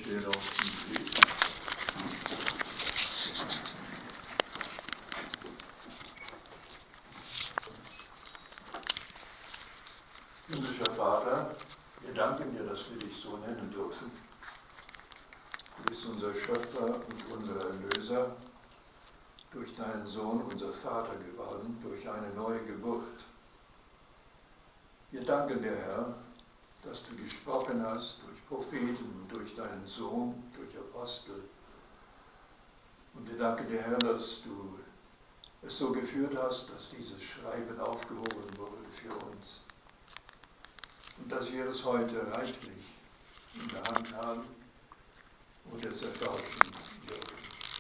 stehen auf dem Weg. Himmlischer Vater, wir danken dir, dass wir dich so nennen dürfen. Du bist unser Schöpfer und unser Erlöser, durch deinen Sohn unser Vater geworden, durch eine neue Geburt. Wir danken dir, Herr, dass du gesprochen hast durch Propheten, durch deinen Sohn, durch Apostel. Und wir danken dir, Herr, dass du es so geführt hast, dass dieses Schreiben aufgehoben wurde für uns. Und dass wir es heute reichlich in der Hand haben und es erforschen dürfen.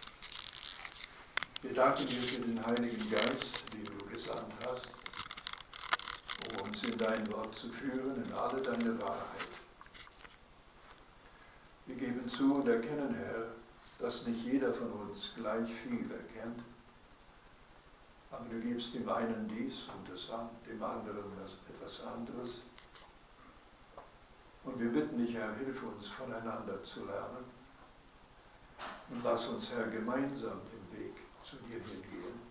Wir danken dir für den Heiligen Geist, den du gesandt hast, um uns in dein Wort zu führen, in alle deine Wahrheit. Wir geben zu und erkennen, Herr, dass nicht jeder von uns gleich viel erkennt, aber du gibst dem einen dies und dem anderen etwas anderes. Und wir bitten dich, Herr, hilf uns, voneinander zu lernen. Und lass uns, Herr, gemeinsam den Weg zu dir hingehen.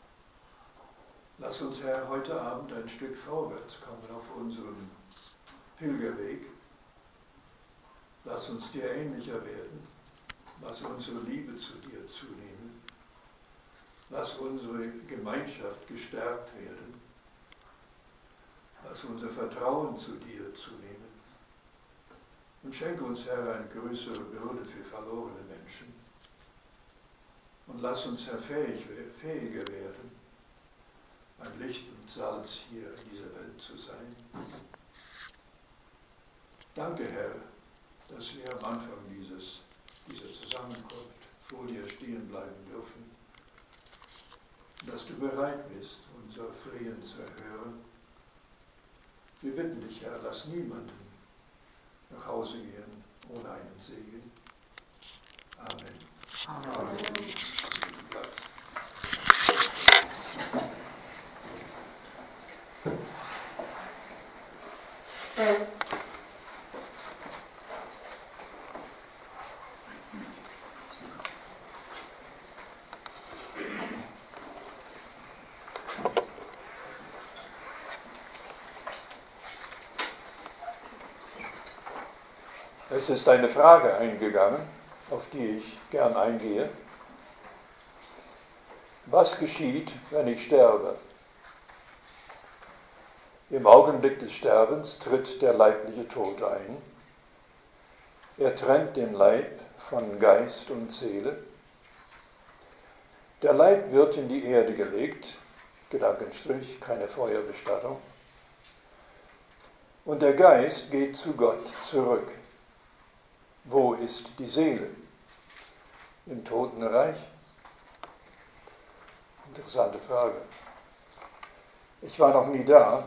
Lass uns, Herr, heute Abend ein Stück vorwärts kommen auf unserem Pilgerweg. Lass uns dir ähnlicher werden. Lass unsere Liebe zu dir zunehmen. Lass unsere Gemeinschaft gestärkt werden. Lass unser Vertrauen zu dir zunehmen. Und schenke uns, Herr, eine größere Würde für verlorene Menschen. Und lass uns, Herr, fähiger werden, ein Licht und Salz hier in dieser Welt zu sein. Danke, Herr, dass wir am Anfang dieser Zusammenkunft vor dir stehen bleiben dürfen. Dass du bereit bist, unser Flehen zu erhören. Wir bitten dich, Herr, lass niemanden nach Hause gehen ohne einen Segen. Amen. Amen. Es ist eine Frage eingegangen, auf die ich gern eingehe. Was geschieht, wenn ich sterbe? Im Augenblick des Sterbens tritt der leibliche Tod ein. Er trennt den Leib von Geist und Seele. Der Leib wird in die Erde gelegt, Gedankenstrich, keine Feuerbestattung. Und der Geist geht zu Gott zurück. Wo ist die Seele? Im Totenreich? Interessante Frage. Ich war noch nie da,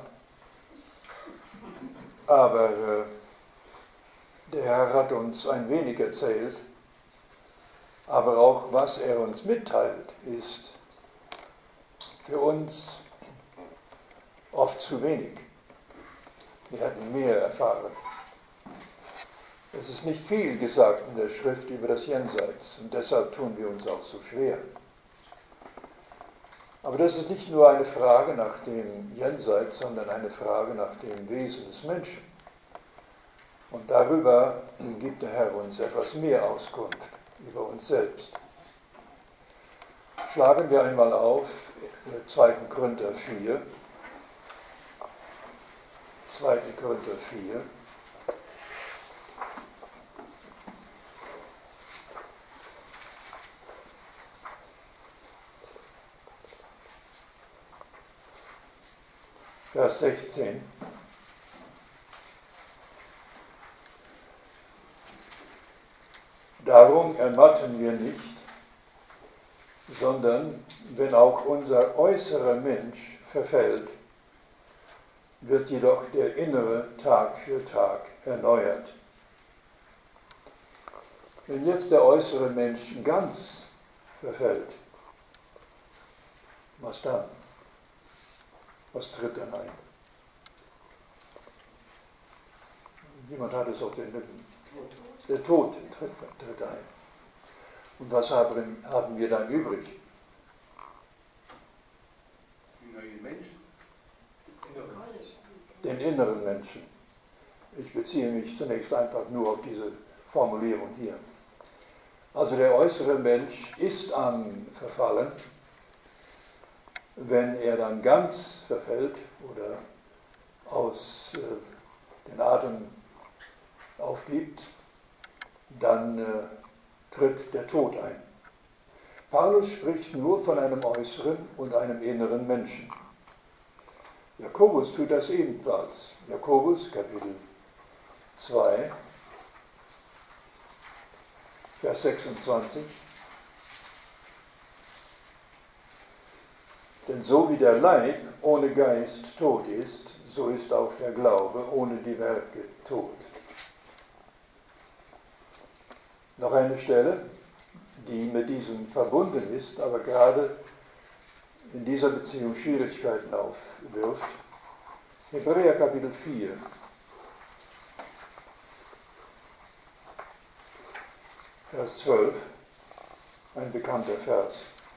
aber der Herr hat uns ein wenig erzählt, aber auch was er uns mitteilt, ist für uns oft zu wenig. Wir hätten mehr erfahren. Es ist nicht viel gesagt in der Schrift über das Jenseits und deshalb tun wir uns auch so schwer. Aber das ist nicht nur eine Frage nach dem Jenseits, sondern eine Frage nach dem Wesen des Menschen. Und darüber gibt der Herr uns etwas mehr Auskunft über uns selbst. Schlagen wir einmal auf 2. Korinther 4. 2. Korinther 4. Vers 16. Darum ermatten wir nicht, sondern wenn auch unser äußerer Mensch verfällt, wird jedoch der innere Tag für Tag erneuert. Wenn jetzt der äußere Mensch ganz verfällt, was dann? Was tritt dann ein? Jemand hat es auf den Lippen. der Tod tritt ein. Und was haben wir dann übrig? Die neuen Menschen. Den inneren Menschen. Ich beziehe mich zunächst einfach nur auf diese Formulierung hier. Also der äußere Mensch ist am Verfallen. Wenn er dann ganz verfällt oder aus den Atem aufgibt, dann tritt der Tod ein. Paulus spricht nur von einem äußeren und einem inneren Menschen. Jakobus tut das ebenfalls. Jakobus, Kapitel 2, Vers 26. Denn so wie der Leib ohne Geist tot ist, so ist auch der Glaube ohne die Werke tot. Noch eine Stelle, die mit diesem verbunden ist, aber gerade in dieser Beziehung Schwierigkeiten aufwirft. Hebräer Kapitel 4. Vers 12, ein bekannter Vers,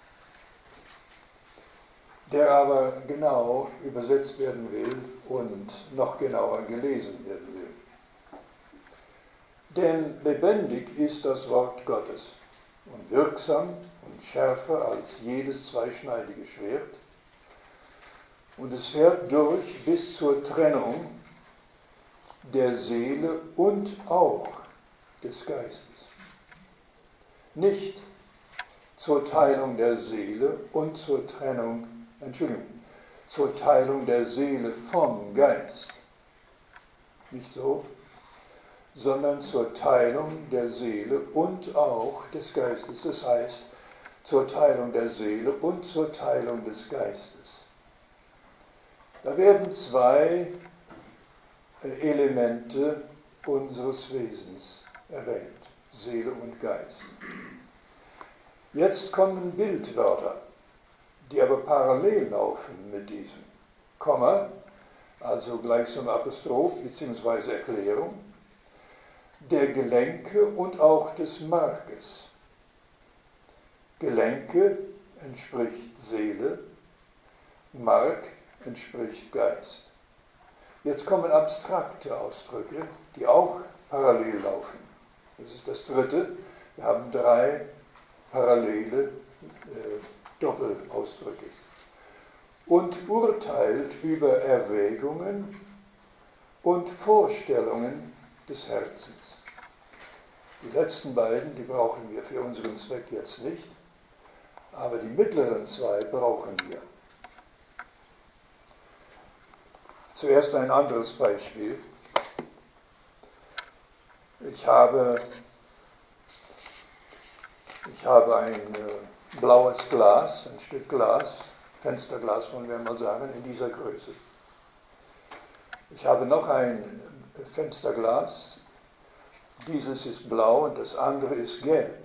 der aber genau übersetzt werden will und noch genauer gelesen werden will. Denn lebendig ist das Wort Gottes und wirksam und schärfer als jedes zweischneidige Schwert, und es fährt durch bis zur Trennung der Seele und auch des Geistes. Nicht zur Teilung der Seele und zur Teilung der Seele vom Geist. Nicht so, sondern zur Teilung der Seele und auch des Geistes. Das heißt, zur Teilung der Seele und zur Teilung des Geistes. Da werden zwei Elemente unseres Wesens erwähnt, Seele und Geist. Jetzt kommen Bildwörter, die aber parallel laufen mit diesem. Komma, also gleichsam Apostroph bzw. Erklärung, der Gelenke und auch des Markes. Gelenke entspricht Seele, Mark entspricht Geist. Jetzt kommen abstrakte Ausdrücke, die auch parallel laufen. Das ist das dritte. Wir haben drei parallele Doppelausdrücke. Und urteilt über Erwägungen und Vorstellungen des Herzens. Die letzten beiden, die brauchen wir für unseren Zweck jetzt nicht, aber die mittleren zwei brauchen wir. Zuerst ein anderes Beispiel. Ich habe ein blaues Glas, ein Stück Glas, Fensterglas wollen wir mal sagen, in dieser Größe. Ich habe noch ein Fensterglas, dieses ist blau und das andere ist gelb.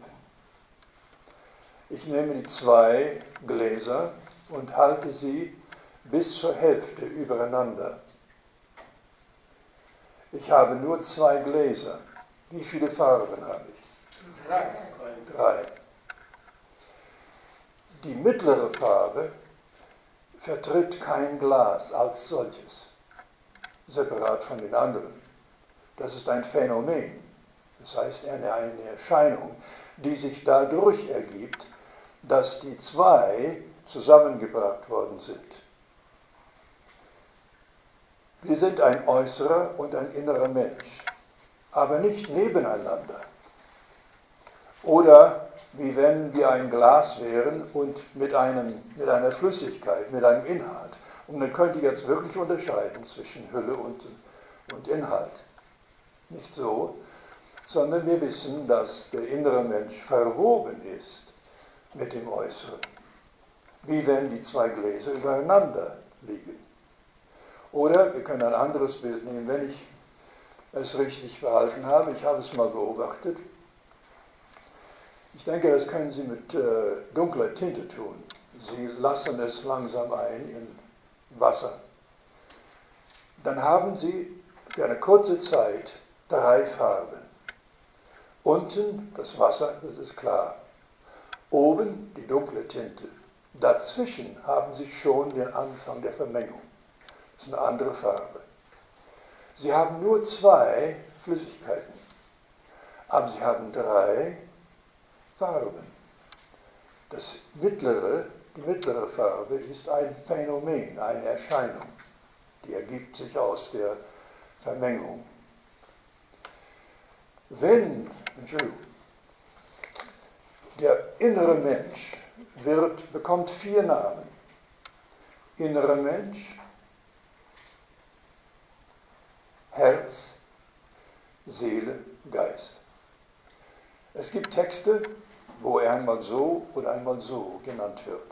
Ich nehme die zwei Gläser und halte sie bis zur Hälfte übereinander. Ich habe nur zwei Gläser. Wie viele Farben habe ich? Drei. Die mittlere Farbe vertritt kein Glas als solches, separat von den anderen. Das ist ein Phänomen, das heißt eine Erscheinung, die sich dadurch ergibt, dass die zwei zusammengebracht worden sind. Wir sind ein äußerer und ein innerer Mensch, aber nicht nebeneinander. Oder wie wenn wir ein Glas wären und mit einer Flüssigkeit, mit einem Inhalt. Und man könnte jetzt wirklich unterscheiden zwischen Hülle und Inhalt. Nicht so, sondern wir wissen, dass der innere Mensch verwoben ist mit dem Äußeren. Wie wenn die zwei Gläser übereinander liegen. Oder wir können ein anderes Bild nehmen, wenn ich es richtig behalten habe. Ich habe es mal beobachtet. Ich denke, das können Sie mit dunkler Tinte tun. Sie lassen es langsam ein in Wasser. Dann haben Sie für eine kurze Zeit drei Farben. Unten das Wasser, das ist klar. Oben die dunkle Tinte. Dazwischen haben Sie schon den Anfang der Vermengung. Das ist eine andere Farbe. Sie haben nur 2 Flüssigkeiten, aber Sie haben 3 Farben. Die mittlere Farbe ist ein Phänomen, eine Erscheinung. Die ergibt sich aus der Vermengung. Der innere Mensch bekommt 4 Namen. Innerer Mensch, Herz, Seele, Geist. Es gibt Texte, wo er einmal so oder einmal so genannt wird.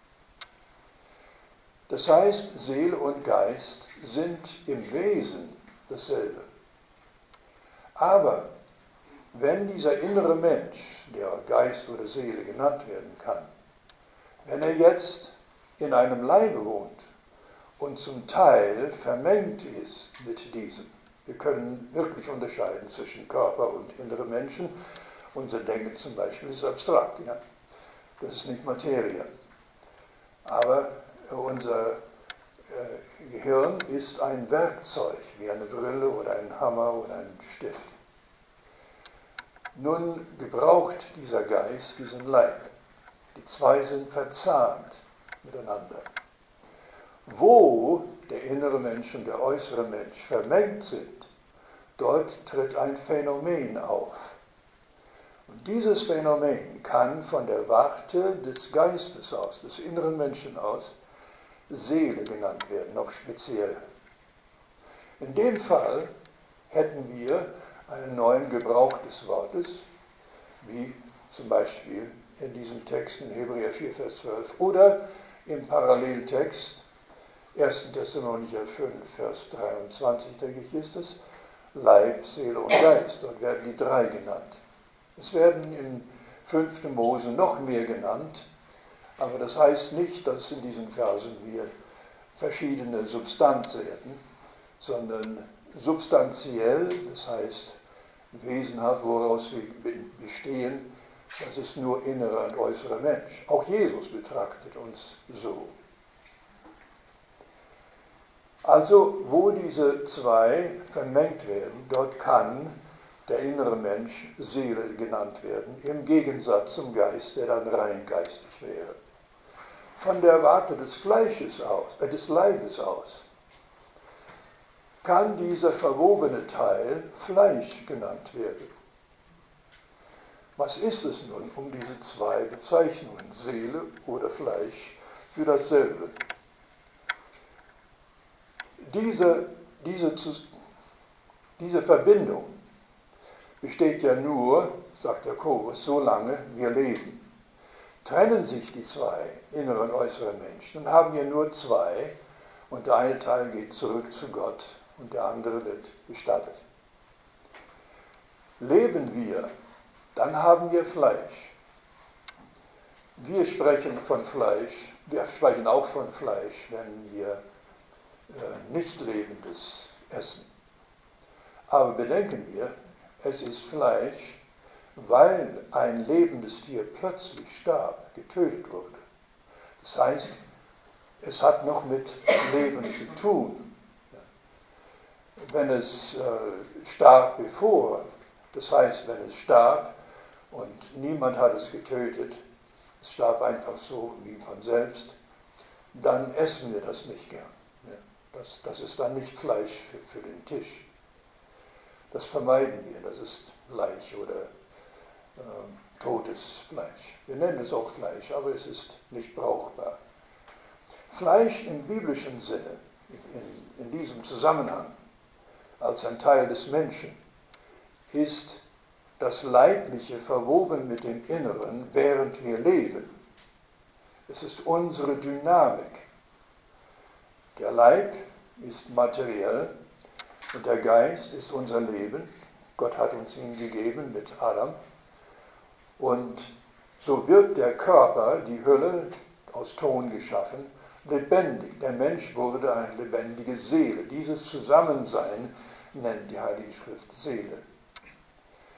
Das heißt, Seele und Geist sind im Wesen dasselbe. Aber wenn dieser innere Mensch, der Geist oder Seele genannt werden kann, wenn er jetzt in einem Leibe wohnt und zum Teil vermengt ist mit diesem, wir können wirklich unterscheiden zwischen Körper und inneren Menschen. Unser Denken zum Beispiel ist abstrakt, ja? Das ist nicht Materie. Aber unser Gehirn ist ein Werkzeug, wie eine Brille oder ein Hammer oder ein Stift. Nun gebraucht dieser Geist diesen Leib. Die 2 sind verzahnt miteinander. Wo der innere Mensch und der äußere Mensch vermengt sind, dort tritt ein Phänomen auf. Und dieses Phänomen kann von der Warte des Geistes aus, des inneren Menschen aus, Seele genannt werden, noch speziell. In dem Fall hätten wir einen neuen Gebrauch des Wortes, wie zum Beispiel in diesem Text in Hebräer 4, Vers 12 oder im Paralleltext 1. Thessalonicher 5, Vers 23, denke ich, ist es, Leib, Seele und Geist. Dort werden die 3 genannt. Es werden in 5. Mose noch mehr genannt, aber das heißt nicht, dass in diesen Versen wir verschiedene Substanzen hätten, sondern substanziell, das heißt wesenhaft, woraus wir bestehen, das ist nur innerer und äußerer Mensch. Auch Jesus betrachtet uns so. Also, wo diese 2 vermengt werden, dort kann der innere Mensch Seele genannt werden, im Gegensatz zum Geist, der dann rein geistig wäre. Von der Warte des Fleisches aus, des Leibes aus, kann dieser verwobene Teil Fleisch genannt werden. Was ist es nun um diese 2 Bezeichnungen, Seele oder Fleisch, für dasselbe? Diese Verbindung besteht ja nur, sagt Jakobus, solange wir leben. Trennen sich die 2 inneren und äußeren Menschen, dann haben wir nur 2 und der eine Teil geht zurück zu Gott und der andere wird bestattet. Leben wir, dann haben wir Fleisch. Wir sprechen von Fleisch, wir sprechen auch von Fleisch, wenn wir nicht Lebendes essen. Aber bedenken wir, es ist Fleisch, weil ein lebendes Tier plötzlich starb, getötet wurde. Das heißt, es hat noch mit Leben zu tun. Wenn es starb bevor, das heißt, wenn es starb und niemand hat es getötet, es starb einfach so wie von selbst, dann essen wir das nicht gern. Das ist dann nicht Fleisch für den Tisch. Das vermeiden wir, das ist Leich oder totes Fleisch. Wir nennen es auch Fleisch, aber es ist nicht brauchbar. Fleisch im biblischen Sinne, in diesem Zusammenhang, als ein Teil des Menschen, ist das Leibliche verwoben mit dem Inneren, während wir leben. Es ist unsere Dynamik. Der Leib ist materiell und der Geist ist unser Leben. Gott hat uns ihn gegeben mit Adam. Und so wird der Körper, die Hülle, aus Ton geschaffen, lebendig. Der Mensch wurde eine lebendige Seele. Dieses Zusammensein nennt die Heilige Schrift Seele.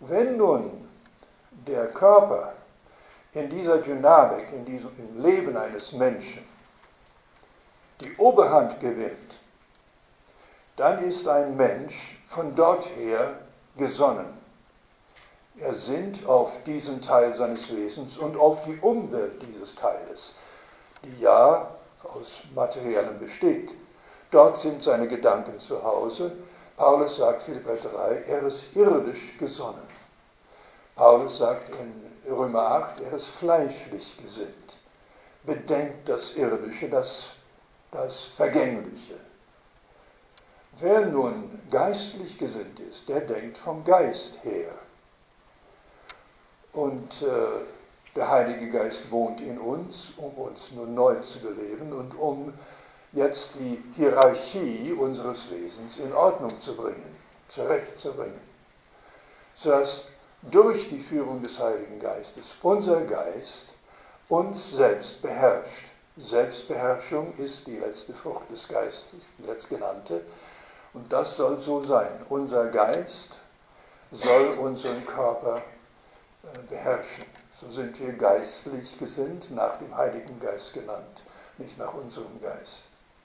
Wenn nun der Körper in dieser Dynamik, im Leben eines Menschen die Oberhand gewinnt, dann ist ein Mensch von dort her gesonnen. Er sinnt auf diesen Teil seines Wesens und auf die Umwelt dieses Teiles, die ja aus Materiellem besteht. Dort sind seine Gedanken zu Hause. Paulus sagt, Philipper 3, er ist irdisch gesonnen. Paulus sagt in Römer 8, er ist fleischlich gesinnt. Bedenkt das Irdische, das Vergängliche. Wer nun geistlich gesinnt ist, der denkt vom Geist her. Und der Heilige Geist wohnt in uns, um uns nun neu zu beleben und um jetzt die Hierarchie unseres Wesens in Ordnung zu bringen, zurechtzubringen. Sodass durch die Führung des Heiligen Geistes unser Geist uns selbst beherrscht. Selbstbeherrschung ist die letzte Frucht des Geistes, die letztgenannte. Und das soll so sein. Unser Geist soll unseren Körper beherrschen. So sind wir geistlich gesinnt, nach dem Heiligen Geist genannt, nicht nach unserem Geist.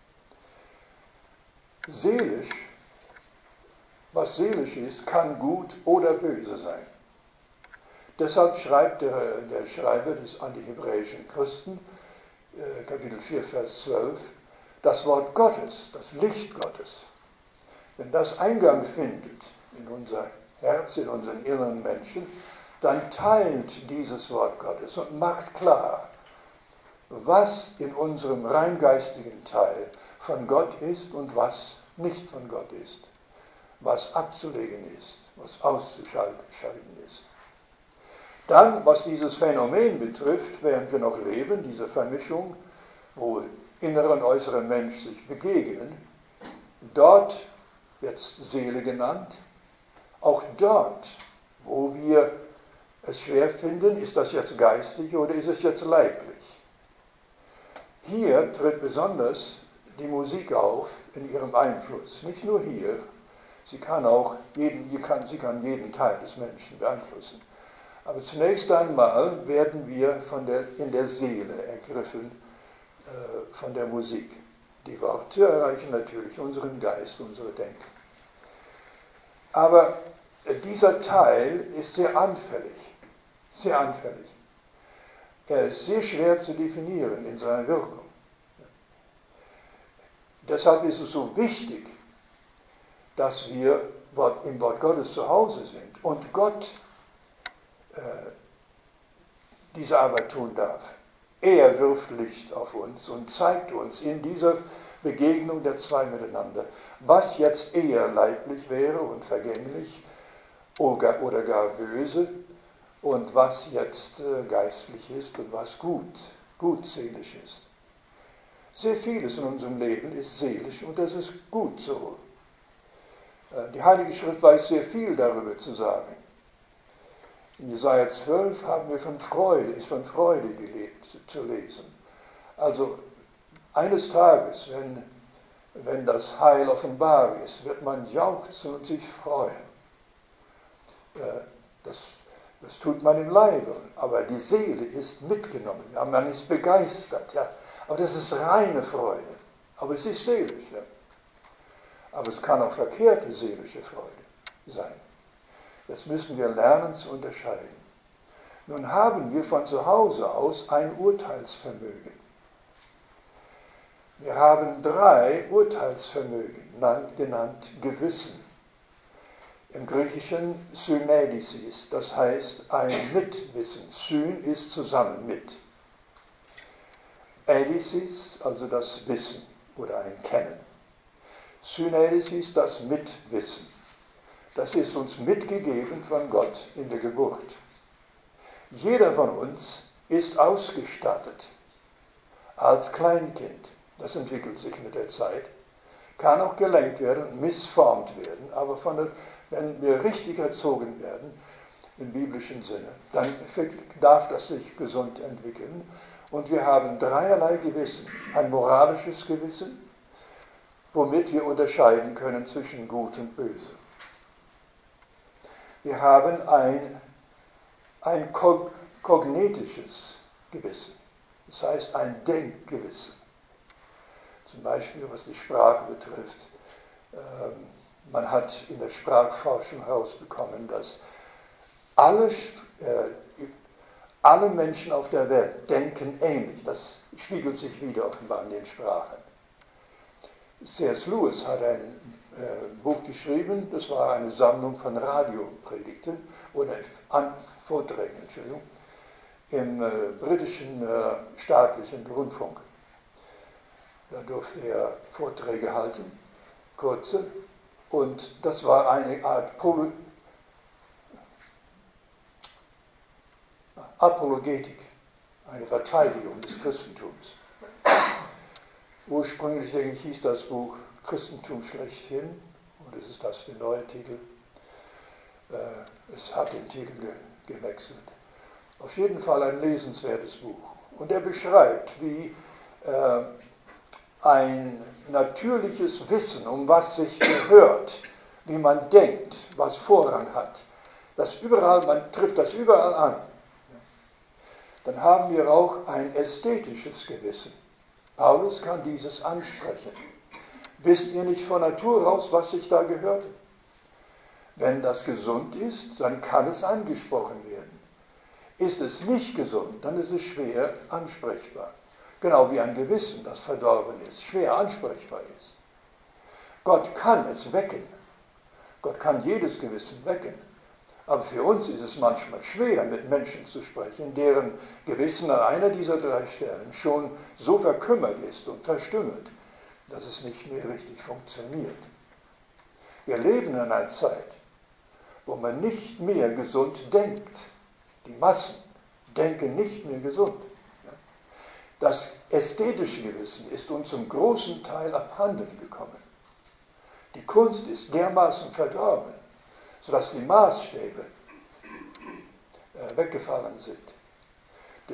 Seelisch, was seelisch ist, kann gut oder böse sein. Deshalb schreibt der Schreiber an die hebräischen Christen, Kapitel 4, Vers 12, das Wort Gottes, das Licht Gottes, wenn das Eingang findet in unser Herz, in unseren inneren Menschen, dann teilt dieses Wort Gottes und macht klar, was in unserem rein geistigen Teil von Gott ist und was nicht von Gott ist, was abzulegen ist, was auszuschalten ist. Dann, was dieses Phänomen betrifft, während wir noch leben, diese Vermischung, wo innerer und äußerer Mensch sich begegnen, dort wird es Seele genannt, auch dort, wo wir es schwer finden, ist das jetzt geistig oder ist es jetzt leiblich? Hier tritt besonders die Musik auf in ihrem Einfluss. Nicht nur hier, sie kann jeden Teil des Menschen beeinflussen. Aber zunächst einmal werden wir in der Seele ergriffen von der Musik. Die Worte erreichen natürlich unseren Geist, unsere Denken. Aber dieser Teil ist sehr anfällig. Sehr anfällig. Er ist sehr schwer zu definieren in seiner Wirkung. Deshalb ist es so wichtig, dass wir im Wort Gottes zu Hause sind und Gott diese Arbeit tun darf. Er wirft Licht auf uns und zeigt uns in dieser Begegnung der zwei miteinander, was jetzt eher leiblich wäre und vergänglich oder gar böse und was jetzt geistlich ist und was gut seelisch ist. Sehr vieles in unserem Leben ist seelisch und das ist gut so. Die Heilige Schrift weiß sehr viel darüber zu sagen. In Jesaja 12 haben wir von Freude zu lesen. Also eines Tages, wenn das Heil offenbar ist, wird man jauchzen und sich freuen. Das tut man im Leibe, aber die Seele ist mitgenommen. Ja, man ist begeistert, ja. Aber das ist reine Freude. Aber es ist seelisch. Ja. Aber es kann auch verkehrte seelische Freude sein. Das müssen wir lernen zu unterscheiden. Nun haben wir von zu Hause aus ein Urteilsvermögen. Wir haben 3 Urteilsvermögen, genannt Gewissen. Im Griechischen Syneidesis, das heißt ein Mitwissen. Syn ist zusammen mit. Eidesis, also das Wissen oder ein Kennen. Syneidesis, das Mitwissen. Das ist uns mitgegeben von Gott in der Geburt. Jeder von uns ist ausgestattet als Kleinkind. Das entwickelt sich mit der Zeit. Kann auch gelenkt werden und missformt werden, aber wenn wir richtig erzogen werden, im biblischen Sinne, dann darf das sich gesund entwickeln. Und wir haben 3 Gewissen. Ein moralisches Gewissen, womit wir unterscheiden können zwischen Gut und Böse. Wir haben ein kognitisches Gewissen, das heißt ein Denkgewissen. Zum Beispiel, was die Sprache betrifft. Man hat in der Sprachforschung herausbekommen, dass alle Menschen auf der Welt denken ähnlich. Das spiegelt sich wieder offenbar in den Sprachen. C.S. Lewis hat ein Buch geschrieben, das war eine Sammlung von Radiopredigten oder Vorträgen, Entschuldigung, im britischen staatlichen Rundfunk. Da durfte er Vorträge halten, kurze, und das war eine Art Apologetik, eine Verteidigung des Christentums. Ursprünglich, denke ich, hieß das Buch Christentum schlechthin, oder ist das der neue Titel? Es hat den Titel gewechselt. Auf jeden Fall ein lesenswertes Buch. Und er beschreibt, wie ein natürliches Wissen, um was sich gehört, wie man denkt, was Vorrang hat, man trifft das überall an. Dann haben wir auch ein ästhetisches Gewissen. Paulus kann dieses ansprechen. Wisst ihr nicht von Natur aus, was sich da gehört? Wenn das gesund ist, dann kann es angesprochen werden. Ist es nicht gesund, dann ist es schwer ansprechbar. Genau wie ein Gewissen, das verdorben ist, schwer ansprechbar ist. Gott kann es wecken. Gott kann jedes Gewissen wecken. Aber für uns ist es manchmal schwer, mit Menschen zu sprechen, deren Gewissen an einer dieser drei Stellen schon so verkümmert ist und verstümmelt, dass es nicht mehr richtig funktioniert. Wir leben in einer Zeit, wo man nicht mehr gesund denkt. Die Massen denken nicht mehr gesund. Das ästhetische Gewissen ist uns zum großen Teil abhanden gekommen. Die Kunst ist dermaßen verdorben, sodass die Maßstäbe weggefallen sind. Die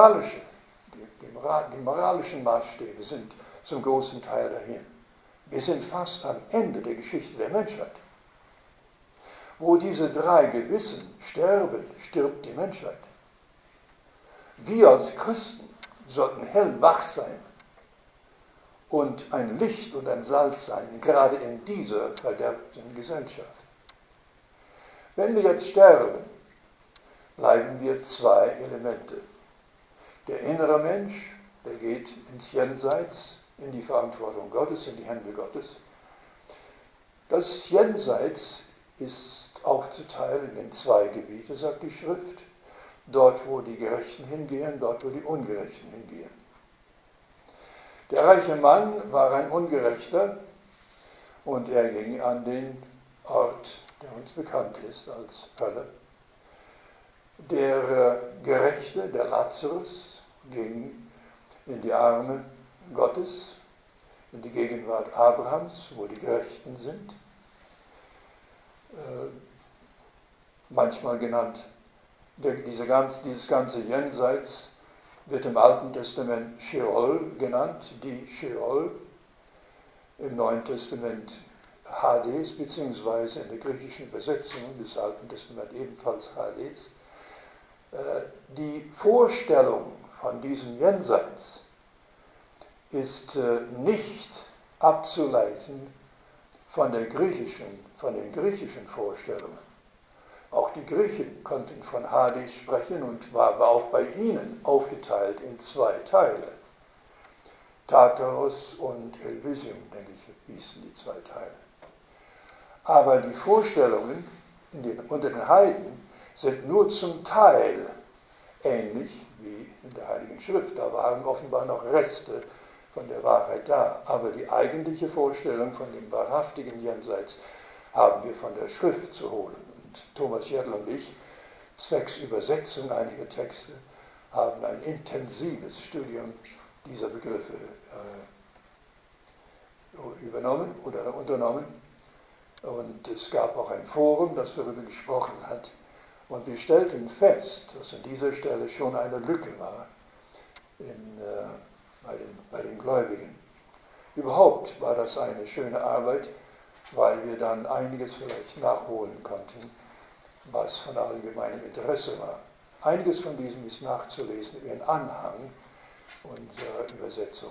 moralischen Maßstäbe sind zum großen Teil dahin. Wir sind fast am Ende der Geschichte der Menschheit. Wo diese drei Gewissen sterben, stirbt die Menschheit. Wir als Christen sollten hellwach sein und ein Licht und ein Salz sein, gerade in dieser verderbten Gesellschaft. Wenn wir jetzt sterben, bleiben wir zwei Elemente. Der innere Mensch, der geht ins Jenseits, in die Verantwortung Gottes, in die Hände Gottes. Das Jenseits ist aufzuteilen in zwei Gebiete, sagt die Schrift. Dort, wo die Gerechten hingehen, dort, wo die Ungerechten hingehen. Der reiche Mann war ein Ungerechter und er ging an den Ort, der uns bekannt ist als Hölle. Der Gerechte, der Lazarus, ging in die Arme Gottes, in die Gegenwart Abrahams, wo die Gerechten sind. Manchmal genannt, dieses ganze Jenseits wird im Alten Testament Sheol genannt, die Sheol, im Neuen Testament Hades, beziehungsweise in der griechischen Übersetzung des Alten Testaments ebenfalls Hades. Die Vorstellung von diesem Jenseits ist nicht abzuleiten von den griechischen Vorstellungen. Auch die Griechen konnten von Hades sprechen und war auch bei ihnen aufgeteilt in zwei Teile. Tartarus und Elysium, denke ich, hießen die zwei Teile. Aber die Vorstellungen unter den Heiden sind nur zum Teil ähnlich wie in der Heiligen Schrift. Da waren offenbar noch Reste von der Wahrheit da. Aber die eigentliche Vorstellung von dem wahrhaftigen Jenseits haben wir von der Schrift zu holen. Und Thomas Jedl und ich, zwecks Übersetzung einiger Texte, haben ein intensives Studium dieser Begriffe unternommen. Und es gab auch ein Forum, das darüber gesprochen hat. Und wir stellten fest, dass an dieser Stelle schon eine Lücke war bei den Gläubigen. Überhaupt war das eine schöne Arbeit, weil wir dann einiges vielleicht nachholen konnten was von allgemeinem Interesse war. Einiges von diesem ist nachzulesen in Anhang unserer Übersetzung.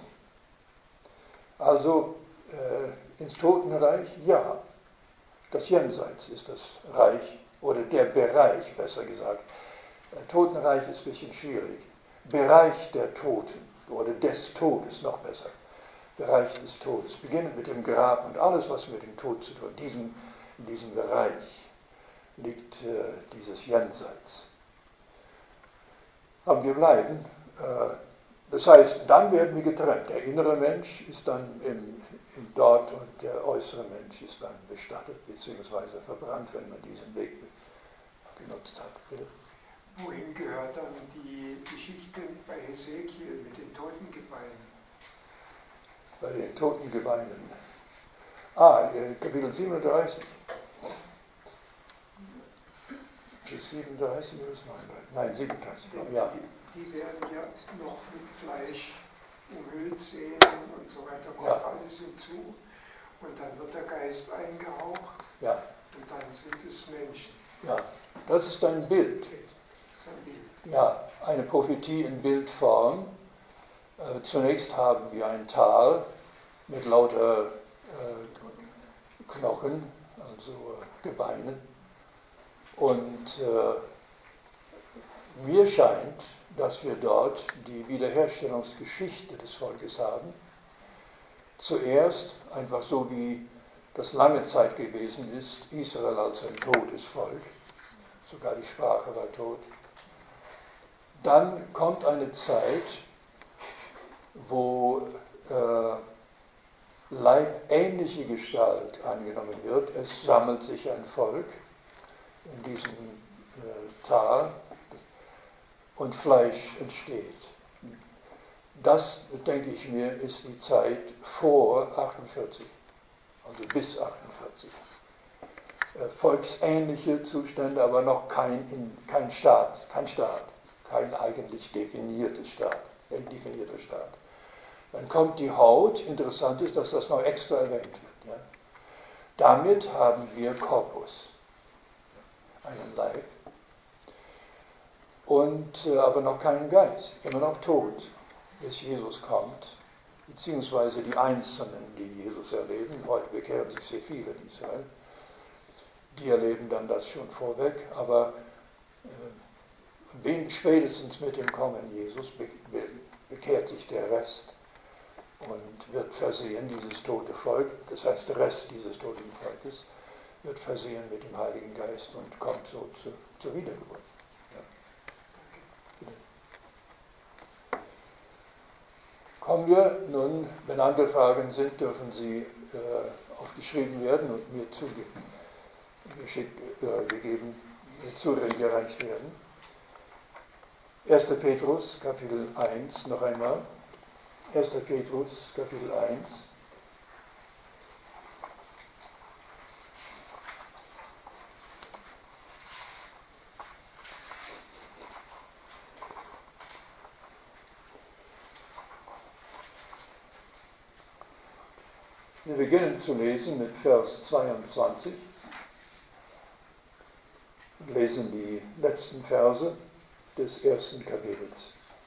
Also ins Totenreich, ja. Das Jenseits ist das Reich, oder der Bereich, besser gesagt. Totenreich ist ein bisschen schwierig. Bereich der Toten, oder des Todes, noch besser. Bereich des Todes, beginnend mit dem Grab und alles, was mit dem Tod zu tun hat. In diesem Bereich liegt dieses Jenseits. Aber wir bleiben. Das heißt, dann werden wir getrennt. Der innere Mensch ist dann dort und der äußere Mensch ist dann bestattet bzw. verbrannt, wenn man diesen Weg genutzt hat. Bitte? Wohin gehört dann die Geschichte bei Hesekiel mit den Totengebeinen? Bei den Totengebeinen. Kapitel 37. 37 oder 39? Nein, 37. Ja. Die werden ja noch mit Fleisch umhüllt, Sehnen und so weiter, kommt alles hinzu. Und dann wird der Geist eingehaucht. Ja. Und dann sind es Menschen. Ja, das ist ein Bild. Ja, eine Prophetie in Bildform. Zunächst haben wir ein Tal mit lauter Knochen, also Gebeinen. Und mir scheint, dass wir dort die Wiederherstellungsgeschichte des Volkes haben. Zuerst, einfach so wie das lange Zeit gewesen ist, Israel als ein totes Volk, sogar die Sprache war tot. Dann kommt eine Zeit, wo leibähnliche Gestalt angenommen wird. Es sammelt sich ein Volk in diesem Tal und Fleisch entsteht. Das, denke ich mir, ist die Zeit vor 48, also bis 48. Volksähnliche Zustände, aber noch kein Staat, kein eigentlich definierter Staat. Dann kommt die Haut, interessant ist, dass das noch extra erwähnt wird. Ja. Damit haben wir Korpus, einen Leib, und aber noch keinen Geist, immer noch tot, bis Jesus kommt, beziehungsweise die Einzelnen, die Jesus erleben, heute bekehren sich sehr viele in Israel, die erleben dann das schon vorweg, aber spätestens mit dem Kommen Jesus bekehrt sich der Rest und wird versehen, dieses tote Volk, das heißt der Rest dieses toten Volkes, wird versehen mit dem Heiligen Geist und kommt so zur Wiedergeburt. Ja. Kommen wir nun, wenn andere Fragen sind, dürfen sie aufgeschrieben werden und mir zugereicht werden. 1. Petrus, Kapitel 1, noch einmal. 1. Petrus, Kapitel 1. Wir beginnen zu lesen mit Vers 22 und lesen die letzten Verse des ersten Kapitels.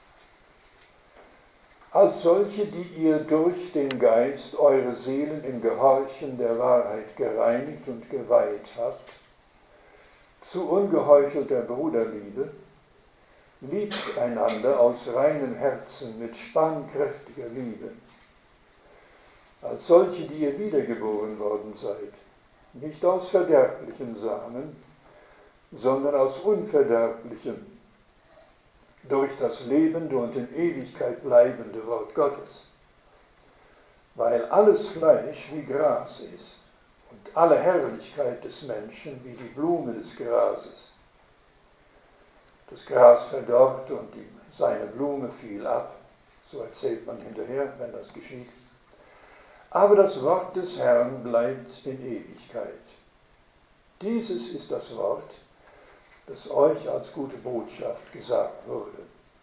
Als solche, die ihr durch den Geist eure Seelen im Gehorchen der Wahrheit gereinigt und geweiht habt, zu ungeheuchelter Bruderliebe, liebt einander aus reinem Herzen mit spannkräftiger Liebe. Als solche, die ihr wiedergeboren worden seid, nicht aus verderblichen Samen, sondern aus unverderblichem, durch das lebende und in Ewigkeit bleibende Wort Gottes. Weil alles Fleisch wie Gras ist und alle Herrlichkeit des Menschen wie die Blume des Grases. Das Gras verdorrt und seine Blume fiel ab, so erzählt man hinterher, wenn das geschieht. Aber das Wort des Herrn bleibt in Ewigkeit. Dieses ist das Wort, das euch als gute Botschaft gesagt wurde.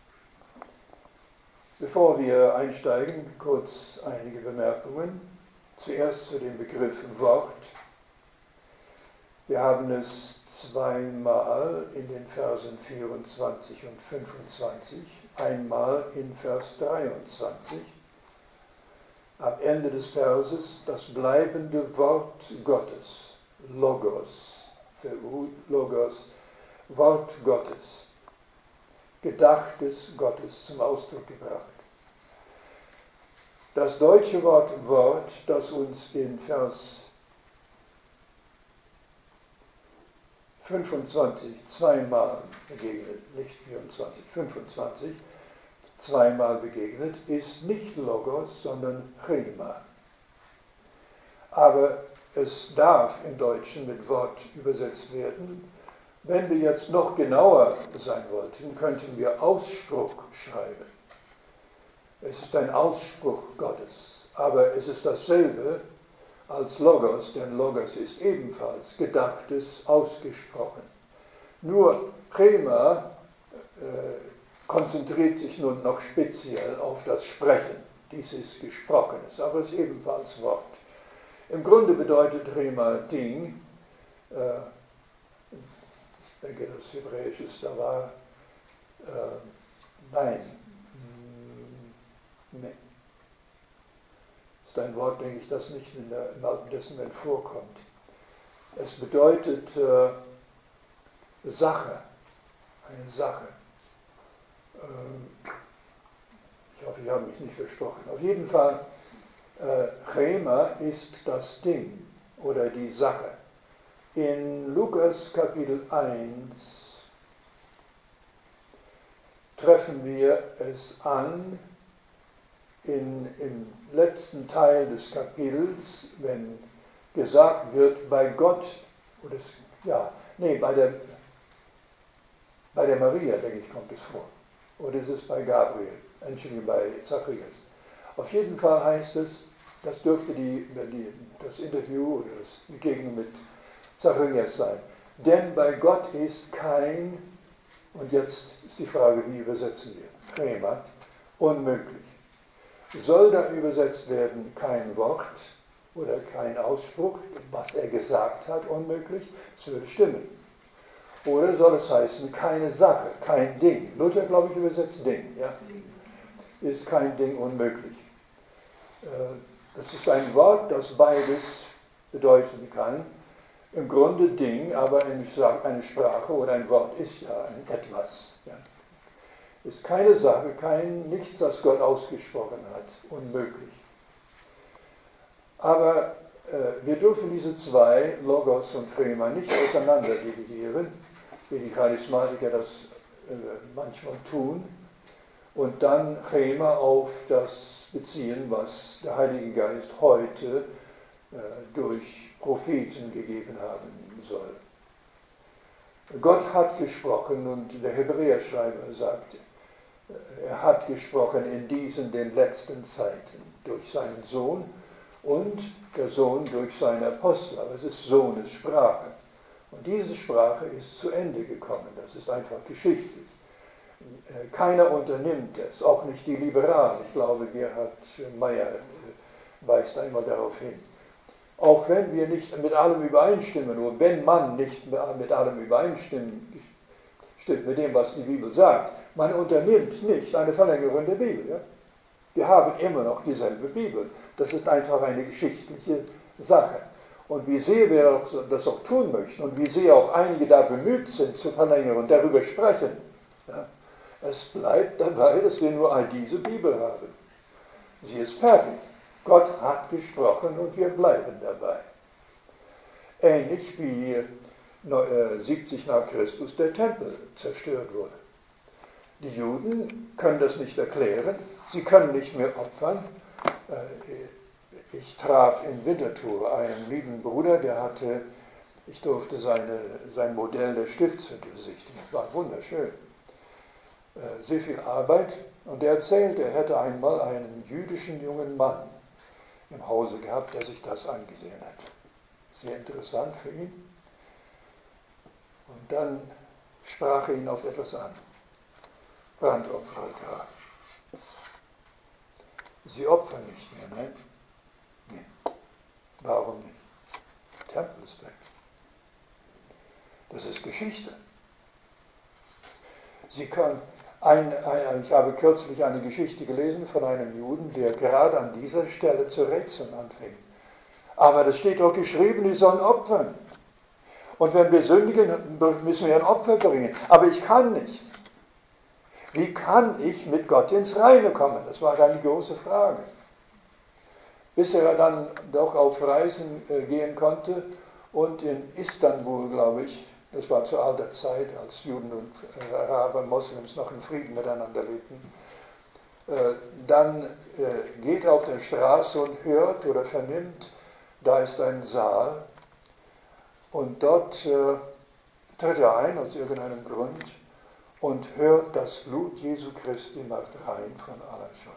Bevor wir einsteigen, kurz einige Bemerkungen. Zuerst zu dem Begriff Wort. Wir haben es zweimal in den Versen 24 und 25, einmal in Vers 23. Am Ende des Verses das bleibende Wort Gottes, Logos, Logos, Wort Gottes, Gedachtes Gottes zum Ausdruck gebracht. Das deutsche Wort Wort, das uns in Vers 25 zweimal begegnet, nicht 24, 25, zweimal begegnet, ist nicht Logos, sondern Rhema. Aber es darf im Deutschen mit Wort übersetzt werden. Wenn wir jetzt noch genauer sein wollten, könnten wir Ausspruch schreiben. Es ist ein Ausspruch Gottes, aber es ist dasselbe als Logos, denn Logos ist ebenfalls Gedachtes, ausgesprochen. Nur Rhema konzentriert sich nun noch speziell auf das Sprechen. Dies ist Gesprochenes, aber es ist ebenfalls Wort. Im Grunde bedeutet Rhema Ding, ich denke, das Hebräisch ist da war, nein, nee. Das ist ein Wort, denke ich, das nicht im Alten Testament vorkommt. Es bedeutet Sache, eine Sache. Ich hoffe, ich habe mich nicht versprochen. Auf jeden Fall, Rhema ist das Ding oder die Sache. In Lukas Kapitel 1 treffen wir es an, im letzten Teil des Kapitels, wenn gesagt wird, bei Gott, oder bei der Maria, denke ich, kommt es vor. Oder ist es bei Gabriel? Entschuldigung, bei Zacharias. Auf jeden Fall heißt es, das dürfte das Interview oder das Begegnung mit Zacharias sein. Denn bei Gott ist kein, und jetzt ist die Frage, wie übersetzen wir? Rhema, unmöglich. Soll da übersetzt werden kein Wort oder kein Ausspruch, was er gesagt hat, unmöglich? Es würde stimmen. Oder soll es heißen, keine Sache, kein Ding. Luther, glaube ich, übersetzt Ding. Ja? Ist kein Ding unmöglich. Das ist ein Wort, das beides bedeuten kann. Im Grunde Ding, aber eine Sprache oder ein Wort ist ja ein Etwas. Ja? Ist keine Sache, nichts, das Gott ausgesprochen hat, unmöglich. Aber wir dürfen diese zwei, Logos und Rhema, nicht auseinander dividieren, wie die Charismatiker das manchmal tun, und dann Rhema auf das beziehen, was der Heilige Geist heute durch Propheten gegeben haben soll. Gott hat gesprochen, und der Hebräerschreiber sagt, er hat gesprochen in den letzten Zeiten durch seinen Sohn und der Sohn durch seine Apostel. Aber es ist Sohnessprache. Und diese Sprache ist zu Ende gekommen. Das ist einfach geschichtlich. Keiner unternimmt es, auch nicht die Liberalen. Ich glaube, Gerhard Meyer weist einmal darauf hin. Auch wenn wir nicht mit allem übereinstimmen, oder wenn man nicht mit allem übereinstimmt mit dem, was die Bibel sagt, man unternimmt nicht eine Verlängerung der Bibel. Ja? Wir haben immer noch dieselbe Bibel. Das ist einfach eine geschichtliche Sache. Und wie sehr wir das auch tun möchten und wie sehr auch einige da bemüht sind zu verlängern und darüber sprechen, ja, es bleibt dabei, dass wir nur diese Bibel haben. Sie ist fertig. Gott hat gesprochen und wir bleiben dabei. Ähnlich wie 70 nach Christus der Tempel zerstört wurde. Die Juden können das nicht erklären, sie können nicht mehr opfern. Ich traf in Winterthur einen lieben Bruder, ich durfte sein Modell der Stiftshütte besichtigen, war wunderschön. Sehr viel Arbeit, und er erzählte, er hätte einmal einen jüdischen jungen Mann im Hause gehabt, der sich das angesehen hat. Sehr interessant für ihn. Und dann sprach er ihn auf etwas an. Brandopferaltar. Sie opfern nicht mehr, nein? Nee. Warum nicht? Der Tempel ist weg. Das ist Geschichte. Sie können, ich habe kürzlich eine Geschichte gelesen von einem Juden, der gerade an dieser Stelle zu rätseln anfing. Aber das steht doch geschrieben, die sollen opfern. Und wenn wir sündigen, müssen wir ein Opfer bringen. Aber ich kann nicht. Wie kann ich mit Gott ins Reine kommen? Das war dann die große Frage. Bis er dann doch auf Reisen gehen konnte und in Istanbul, glaube ich, das war zu alter Zeit, als Juden und Araber, Moslems noch in Frieden miteinander lebten, dann geht er auf der Straße und hört oder vernimmt, da ist ein Saal und dort tritt er ein aus irgendeinem Grund und hört, das Blut Jesu Christi macht rein von aller Schuld.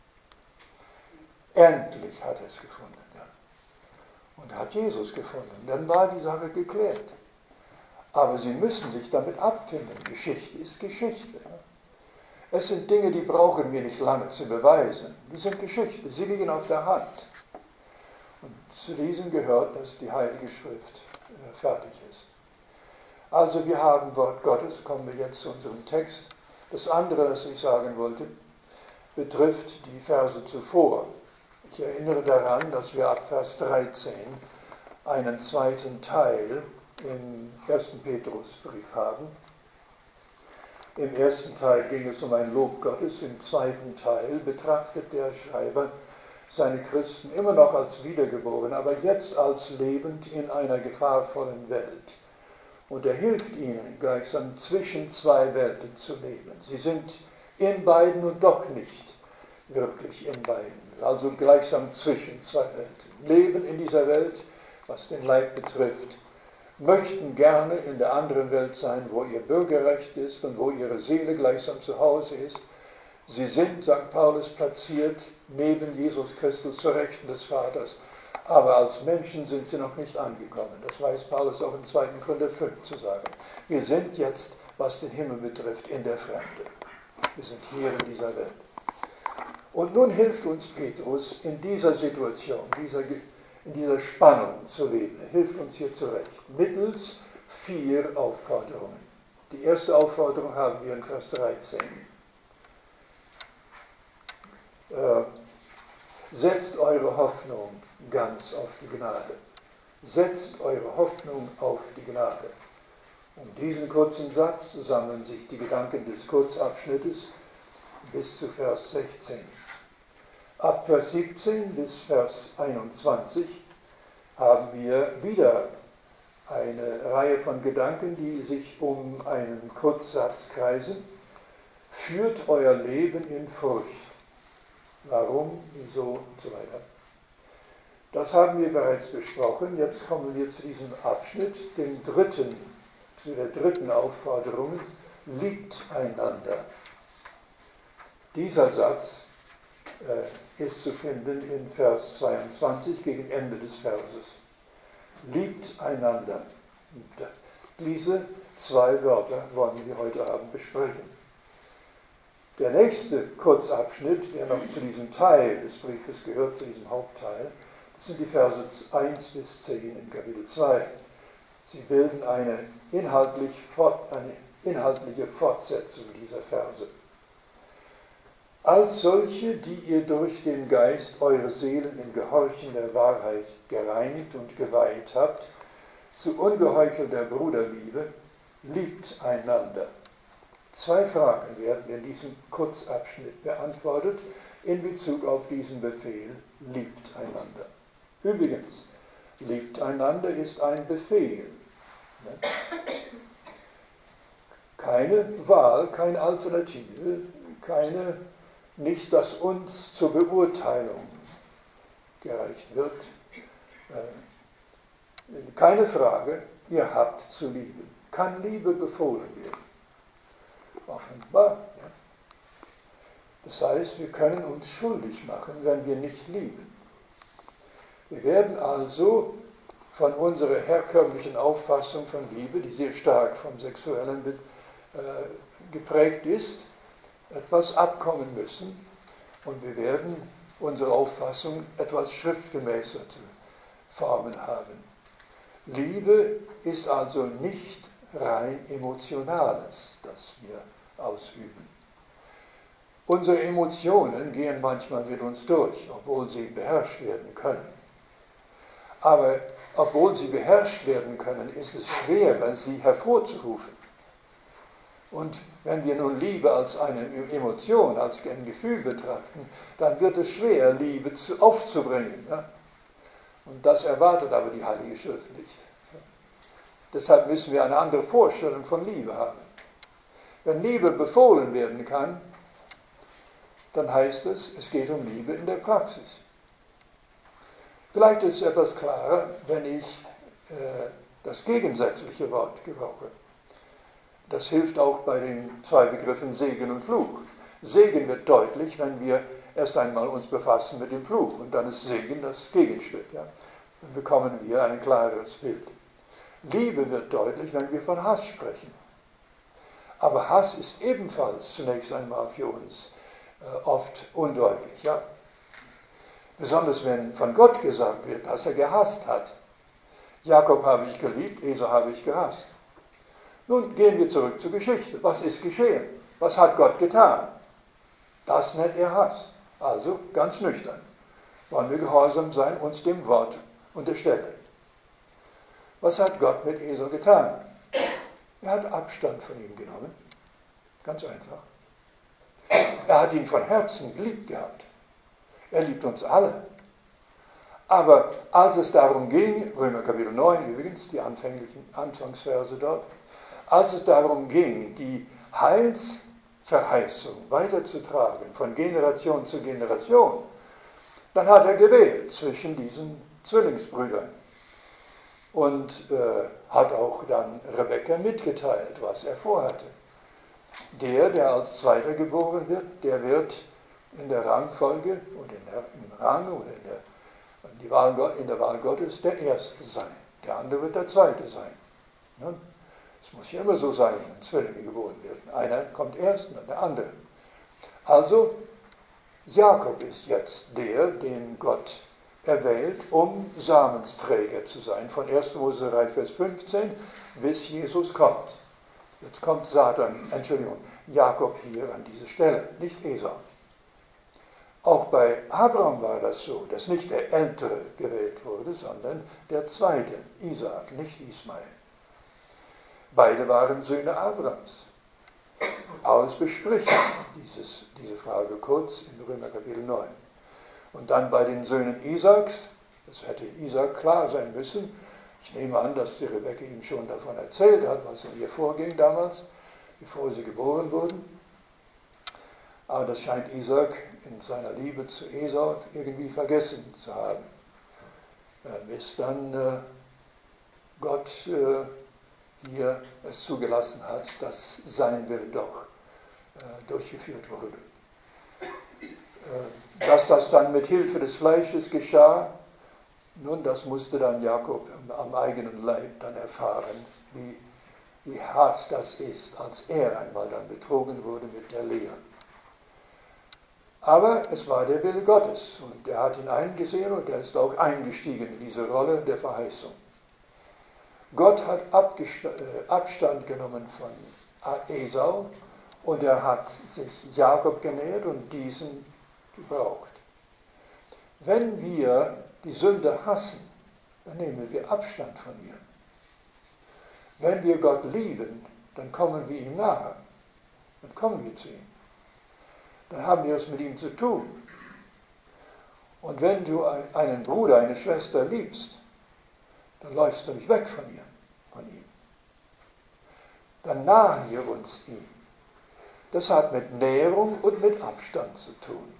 Endlich hat er es gefunden. Ja. Und hat Jesus gefunden. Dann war die Sache geklärt. Aber Sie müssen sich damit abfinden. Geschichte ist Geschichte. Ja. Es sind Dinge, die brauchen wir nicht lange zu beweisen. Die sind Geschichte. Sie liegen auf der Hand. Und zu diesen gehört, dass die Heilige Schrift fertig ist. Also wir haben Wort Gottes, kommen wir jetzt zu unserem Text. Das andere, das ich sagen wollte, betrifft die Verse zuvor. Ich erinnere daran, dass wir ab Vers 13 einen zweiten Teil im 1. Petrusbrief haben. Im ersten Teil ging es um ein Lob Gottes, im zweiten Teil betrachtet der Schreiber seine Christen immer noch als Wiedergeborene, aber jetzt als lebend in einer gefahrvollen Welt. Und er hilft ihnen gleichsam zwischen zwei Welten zu leben. Sie sind in beiden und doch nicht wirklich in beiden. Also gleichsam zwischen zwei Welten. Leben in dieser Welt, was den Leib betrifft, möchten gerne in der anderen Welt sein, wo ihr Bürgerrecht ist und wo ihre Seele gleichsam zu Hause ist. Sie sind, sagt Paulus, platziert neben Jesus Christus zur Rechten des Vaters. Aber als Menschen sind sie noch nicht angekommen. Das weiß Paulus auch in 2. Korinther 5 zu sagen. Wir sind jetzt, was den Himmel betrifft, in der Fremde. Wir sind hier in dieser Welt. Und nun hilft uns Petrus in dieser Situation, in dieser Spannung zu leben. Er hilft uns hier zurecht, mittels 4 Aufforderungen. Die erste Aufforderung haben wir in Vers 13. Setzt eure Hoffnung ganz auf die Gnade. Setzt eure Hoffnung auf die Gnade. Um diesen kurzen Satz sammeln sich die Gedanken des Kurzabschnittes bis zu Vers 16. Ab Vers 17 bis Vers 21 haben wir wieder eine Reihe von Gedanken, die sich um einen Kurzsatz kreisen. Führt euer Leben in Furcht. Warum, wieso und so weiter. Das haben wir bereits besprochen. Jetzt kommen wir zu diesem Abschnitt, zu der dritten Aufforderung, liebt einander. Dieser Satz ist zu finden in Vers 22 gegen Ende des Verses. Liebt einander. Diese 2 Wörter wollen wir heute Abend besprechen. Der nächste Kurzabschnitt, der noch zu diesem Teil des Briefes gehört, zu diesem Hauptteil, das sind die Verse 1 bis 10 in Kapitel 2. Sie bilden eine inhaltliche Fortsetzung dieser Verse. Als solche, die ihr durch den Geist eure Seelen im Gehorchen der Wahrheit gereinigt und geweiht habt, zu ungeheuchelter Bruderliebe, liebt einander. 2 Fragen werden in diesem Kurzabschnitt beantwortet in Bezug auf diesen Befehl, liebt einander. Übrigens, liebt einander ist ein Befehl. Keine Wahl, keine Alternative, nichts, das uns zur Beurteilung gereicht wird. Keine Frage, ihr habt zu lieben. Kann Liebe befohlen werden? Offenbar. Ja. Das heißt, wir können uns schuldig machen, wenn wir nicht lieben. Wir werden also von unserer herkömmlichen Auffassung von Liebe, die sehr stark vom Sexuellen geprägt ist, etwas abkommen müssen und wir werden unsere Auffassung etwas schriftgemäßer zu formen haben. Liebe ist also nicht rein Emotionales, das wir ausüben. Unsere Emotionen gehen manchmal mit uns durch, obwohl sie beherrscht werden können. Aber obwohl sie beherrscht werden können, ist es schwerer, sie hervorzurufen. Und wenn wir nun Liebe als eine Emotion, als ein Gefühl betrachten, dann wird es schwer, Liebe aufzubringen. Ja? Und das erwartet aber die Heilige Schrift nicht. Deshalb müssen wir eine andere Vorstellung von Liebe haben. Wenn Liebe befohlen werden kann, dann heißt es, es geht um Liebe in der Praxis. Vielleicht ist es etwas klarer, wenn ich das gegensätzliche Wort gebrauche. Das hilft auch bei den zwei Begriffen Segen und Fluch. Segen wird deutlich, wenn wir erst einmal uns befassen mit dem Fluch und dann ist Segen das Gegenstück. Ja? Dann bekommen wir ein klareres Bild. Liebe wird deutlich, wenn wir von Hass sprechen. Aber Hass ist ebenfalls zunächst einmal für uns oft undeutlich. Ja? Besonders wenn von Gott gesagt wird, dass er gehasst hat. Jakob habe ich geliebt, Esau habe ich gehasst. Nun gehen wir zurück zur Geschichte. Was ist geschehen? Was hat Gott getan? Das nennt er Hass. Also ganz nüchtern. Wollen wir gehorsam sein, uns dem Wort unterstellen. Was hat Gott mit Esau getan? Er hat Abstand von ihm genommen. Ganz einfach. Er hat ihn von Herzen geliebt gehabt. Er liebt uns alle. Aber als es darum ging, Römer Kapitel 9 übrigens, die Anfangsverse dort, als es darum ging, die Heilsverheißung weiterzutragen, von Generation zu Generation, dann hat er gewählt zwischen diesen Zwillingsbrüdern und hat auch dann Rebekka mitgeteilt, was er vorhatte. Der als Zweiter geboren wird, der wird in der Rangfolge oder im Rang oder in der Wahl Gottes der Erste sein. Der andere wird der Zweite sein. Es muss ja immer so sein, wenn Zwillinge geboren werden. Einer kommt erst und dann der andere. Also, Jakob ist jetzt der, den Gott erwählt, um Samensträger zu sein. Von 1. Mose 3, Vers 15 bis Jesus kommt. Jetzt kommt Jakob hier an diese Stelle, nicht Esau. Auch bei Abraham war das so, dass nicht der Ältere gewählt wurde, sondern der Zweite, Isaak, nicht Ismael. Beide waren Söhne Abrahams. Paulus bespricht diese Frage kurz in Römer Kapitel 9. Und dann bei den Söhnen Isaaks, das hätte Isaak klar sein müssen. Ich nehme an, dass die Rebekka ihm schon davon erzählt hat, was in ihr vorging damals, bevor sie geboren wurden. Aber das scheint Isaak in seiner Liebe zu Esau irgendwie vergessen zu haben. Bis dann Gott hier es zugelassen hat, dass sein Wille doch durchgeführt wurde. Dass das dann mit Hilfe des Fleisches geschah, nun, das musste dann Jakob am eigenen Leib dann erfahren, wie hart das ist, als er einmal dann betrogen wurde mit der Lea. Aber es war der Wille Gottes und er hat ihn eingesehen und er ist auch eingestiegen in diese Rolle der Verheißung. Gott hat Abstand genommen von Esau und er hat sich Jakob genähert und diesen gebraucht. Wenn wir die Sünde hassen, dann nehmen wir Abstand von ihr. Wenn wir Gott lieben, dann kommen wir ihm nahe. Dann kommen wir zu ihm. Dann haben wir es mit ihm zu tun. Und wenn du einen Bruder, eine Schwester liebst, dann läufst du nicht weg von ihm. Dann nahen wir uns ihm. Das hat mit Näherung und mit Abstand zu tun.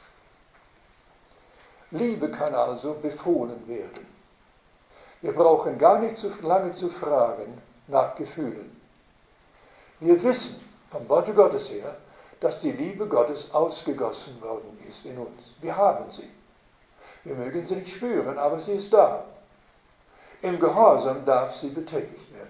Liebe kann also befohlen werden. Wir brauchen gar nicht so lange zu fragen nach Gefühlen. Wir wissen vom Worte Gottes her, dass die Liebe Gottes ausgegossen worden ist in uns. Wir haben sie. Wir mögen sie nicht spüren, aber sie ist da. Im Gehorsam darf sie betätigt werden.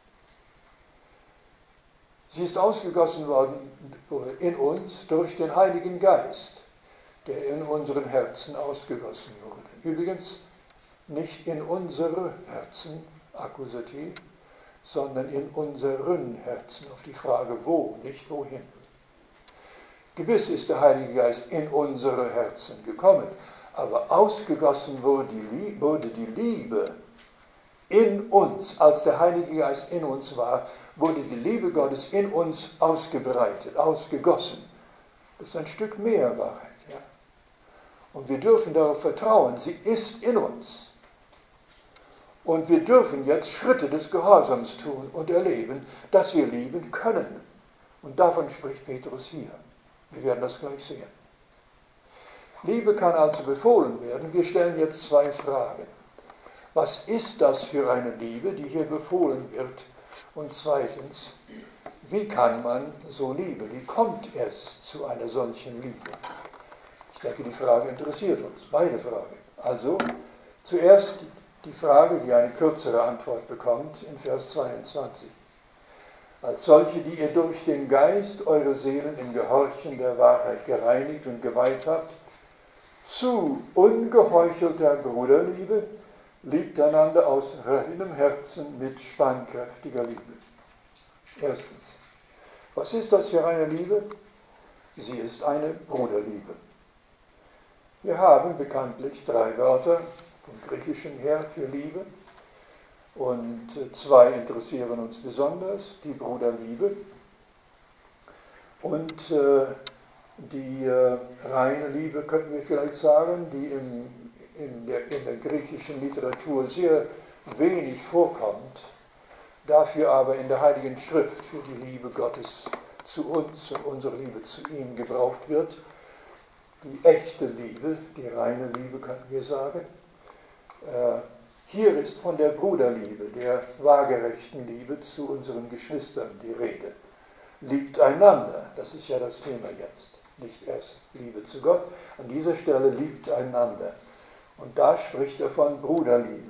Sie ist ausgegossen worden in uns durch den Heiligen Geist, der in unseren Herzen ausgegossen wurde. Übrigens nicht in unsere Herzen, Akkusativ, sondern in unseren Herzen. Auf die Frage wo, nicht wohin. Gewiss ist der Heilige Geist in unsere Herzen gekommen, aber ausgegossen wurde die Liebe in uns. Als der Heilige Geist in uns war, wurde die Liebe Gottes in uns ausgebreitet, ausgegossen. Das ist ein Stück mehr Wahrheit. Ja? Und wir dürfen darauf vertrauen, sie ist in uns. Und wir dürfen jetzt Schritte des Gehorsams tun und erleben, dass wir lieben können. Und davon spricht Petrus hier. Wir werden das gleich sehen. Liebe kann also befohlen werden. Wir stellen jetzt zwei Fragen. Was ist das für eine Liebe, die hier befohlen wird? Und zweitens, wie kann man so lieben? Wie kommt es zu einer solchen Liebe? Ich denke, die Frage interessiert uns, beide Fragen. Also, zuerst die Frage, die eine kürzere Antwort bekommt, in Vers 22. Als solche, die ihr durch den Geist eure Seelen im Gehorchen der Wahrheit gereinigt und geweiht habt, zu ungeheuchelter Bruderliebe, liebt einander aus reinem Herzen mit standkräftiger Liebe. Erstens, was ist das für eine Liebe? Sie ist eine Bruderliebe. Wir haben bekanntlich 3 Wörter vom Griechischen her für Liebe und 2 interessieren uns besonders, die Bruderliebe und die reine Liebe, könnten wir vielleicht sagen, die in der griechischen Literatur sehr wenig vorkommt, dafür aber in der Heiligen Schrift für die Liebe Gottes zu uns und unsere Liebe zu ihm gebraucht wird. Die echte Liebe, die reine Liebe, könnten wir sagen. Hier ist von der Bruderliebe, der waagerechten Liebe zu unseren Geschwistern die Rede. Liebt einander, das ist ja das Thema jetzt. Nicht erst Liebe zu Gott, an dieser Stelle liebt einander. Und da spricht er von Bruderliebe.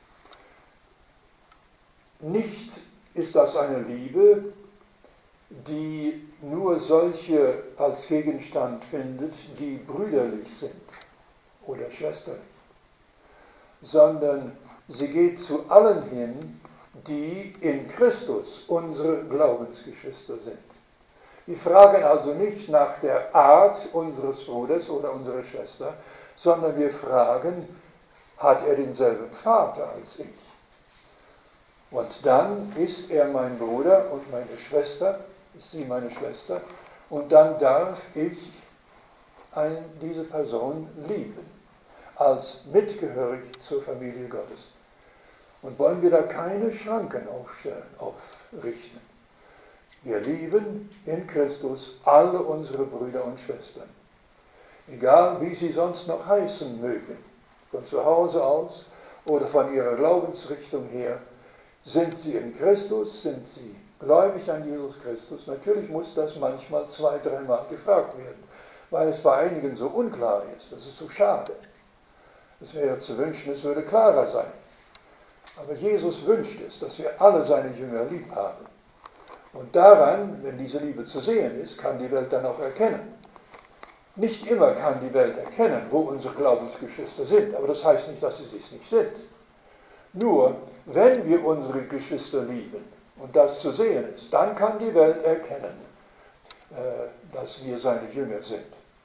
Nicht ist das eine Liebe, die nur solche als Gegenstand findet, die brüderlich sind oder schwesterlich, sondern sie geht zu allen hin, die in Christus unsere Glaubensgeschwister sind. Wir fragen also nicht nach der Art unseres Bruders oder unserer Schwester, sondern wir fragen, hat er denselben Vater als ich? Und dann ist er mein Bruder und meine Schwester, ist sie meine Schwester, und dann darf ich diese Person lieben, als mitgehörig zur Familie Gottes. Und wollen wir da keine Schranken aufrichten. Wir lieben in Christus alle unsere Brüder und Schwestern. Egal wie sie sonst noch heißen mögen, von zu Hause aus oder von ihrer Glaubensrichtung her, sind sie in Christus, sind sie gläubig an Jesus Christus. Natürlich muss das manchmal 2-3 Mal gefragt werden, weil es bei einigen so unklar ist. Das ist so schade. Es wäre zu wünschen, es würde klarer sein. Aber Jesus wünscht es, dass wir alle seine Jünger lieb haben. Und daran, wenn diese Liebe zu sehen ist, kann die Welt dann auch erkennen. Nicht immer kann die Welt erkennen, wo unsere Glaubensgeschwister sind, aber das heißt nicht, dass sie es nicht sind. Nur, wenn wir unsere Geschwister lieben und das zu sehen ist, dann kann die Welt erkennen, dass wir seine Jünger sind.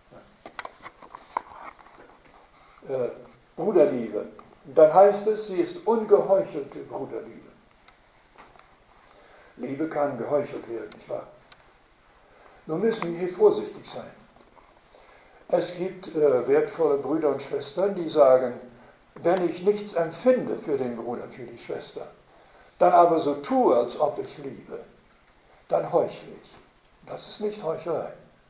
Bruderliebe. Dann heißt es, sie ist ungeheuchelte Bruderliebe. Liebe kann geheuchelt werden, nicht wahr? Nun müssen wir hier vorsichtig sein. Es gibt wertvolle Brüder und Schwestern, die sagen, wenn ich nichts empfinde für den Bruder, für die Schwester, dann aber so tue, als ob ich liebe, dann heuchle ich. Das ist nicht Heuchelei.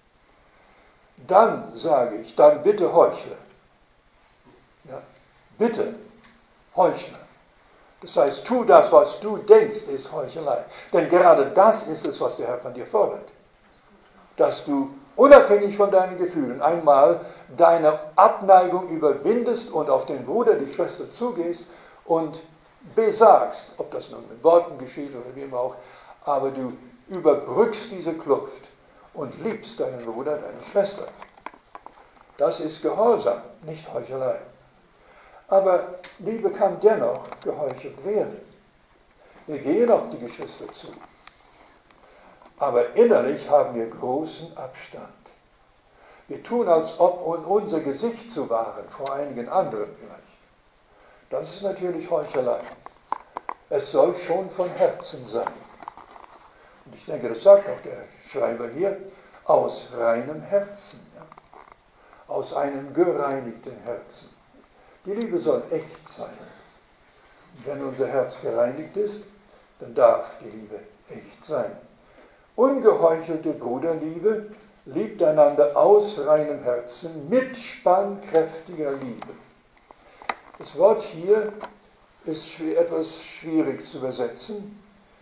Dann sage ich, dann bitte heuchle. Ja, bitte heuchle. Das heißt, tu das, was du denkst, ist Heuchelei. Denn gerade das ist es, was der Herr von dir fordert. Dass du unabhängig von deinen Gefühlen einmal deine Abneigung überwindest und auf den Bruder, die Schwester zugehst und besagst, ob das nun mit Worten geschieht oder wie immer auch, aber du überbrückst diese Kluft und liebst deinen Bruder, deine Schwester. Das ist Gehorsam, nicht Heuchelei. Aber Liebe kann dennoch geheuchelt werden. Wir gehen auf die Geschwister zu. Aber innerlich haben wir großen Abstand. Wir tun, als ob unser Gesicht zu wahren, vor einigen anderen vielleicht. Das ist natürlich Heuchelei. Es soll schon von Herzen sein. Und ich denke, das sagt auch der Schreiber hier, aus reinem Herzen. Ja? Aus einem gereinigten Herzen. Die Liebe soll echt sein. Und wenn unser Herz gereinigt ist, dann darf die Liebe echt sein. Ungeheuchelte Bruderliebe liebt einander aus reinem Herzen mit spannkräftiger Liebe. Das Wort hier ist etwas schwierig zu übersetzen.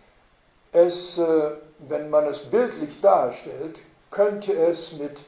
Wenn man es bildlich darstellt, könnte es mit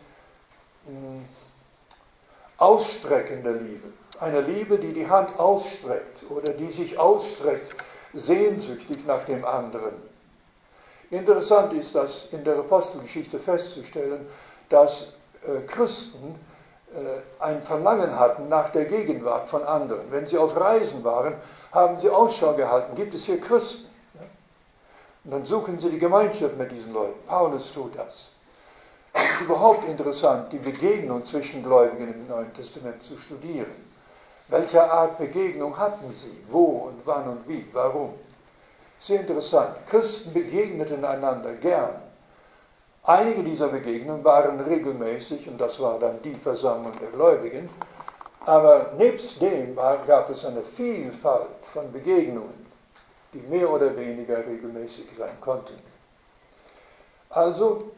ausstreckender Liebe, eine Liebe, die die Hand ausstreckt oder die sich ausstreckt, sehnsüchtig nach dem anderen. Interessant ist, dass in der Apostelgeschichte festzustellen, dass Christen ein Verlangen hatten nach der Gegenwart von anderen. Wenn sie auf Reisen waren, haben sie Ausschau gehalten, gibt es hier Christen? Und dann suchen sie die Gemeinschaft mit diesen Leuten. Paulus tut das. Es ist überhaupt interessant, die Begegnung zwischen Gläubigen im Neuen Testament zu studieren. Welche Art Begegnung hatten sie? Wo und wann und wie? Warum? Sehr interessant. Christen begegneten einander gern. Einige dieser Begegnungen waren regelmäßig, und das war dann die Versammlung der Gläubigen, aber nebst dem gab es eine Vielfalt von Begegnungen, die mehr oder weniger regelmäßig sein konnten. Also,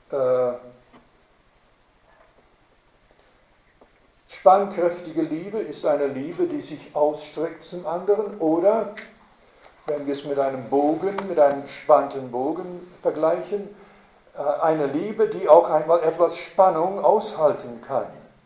spannkräftige Liebe ist eine Liebe, die sich ausstreckt zum anderen, oder, wenn wir es mit einem Bogen, mit einem gespannten Bogen vergleichen, eine Liebe, die auch einmal etwas Spannung aushalten kann.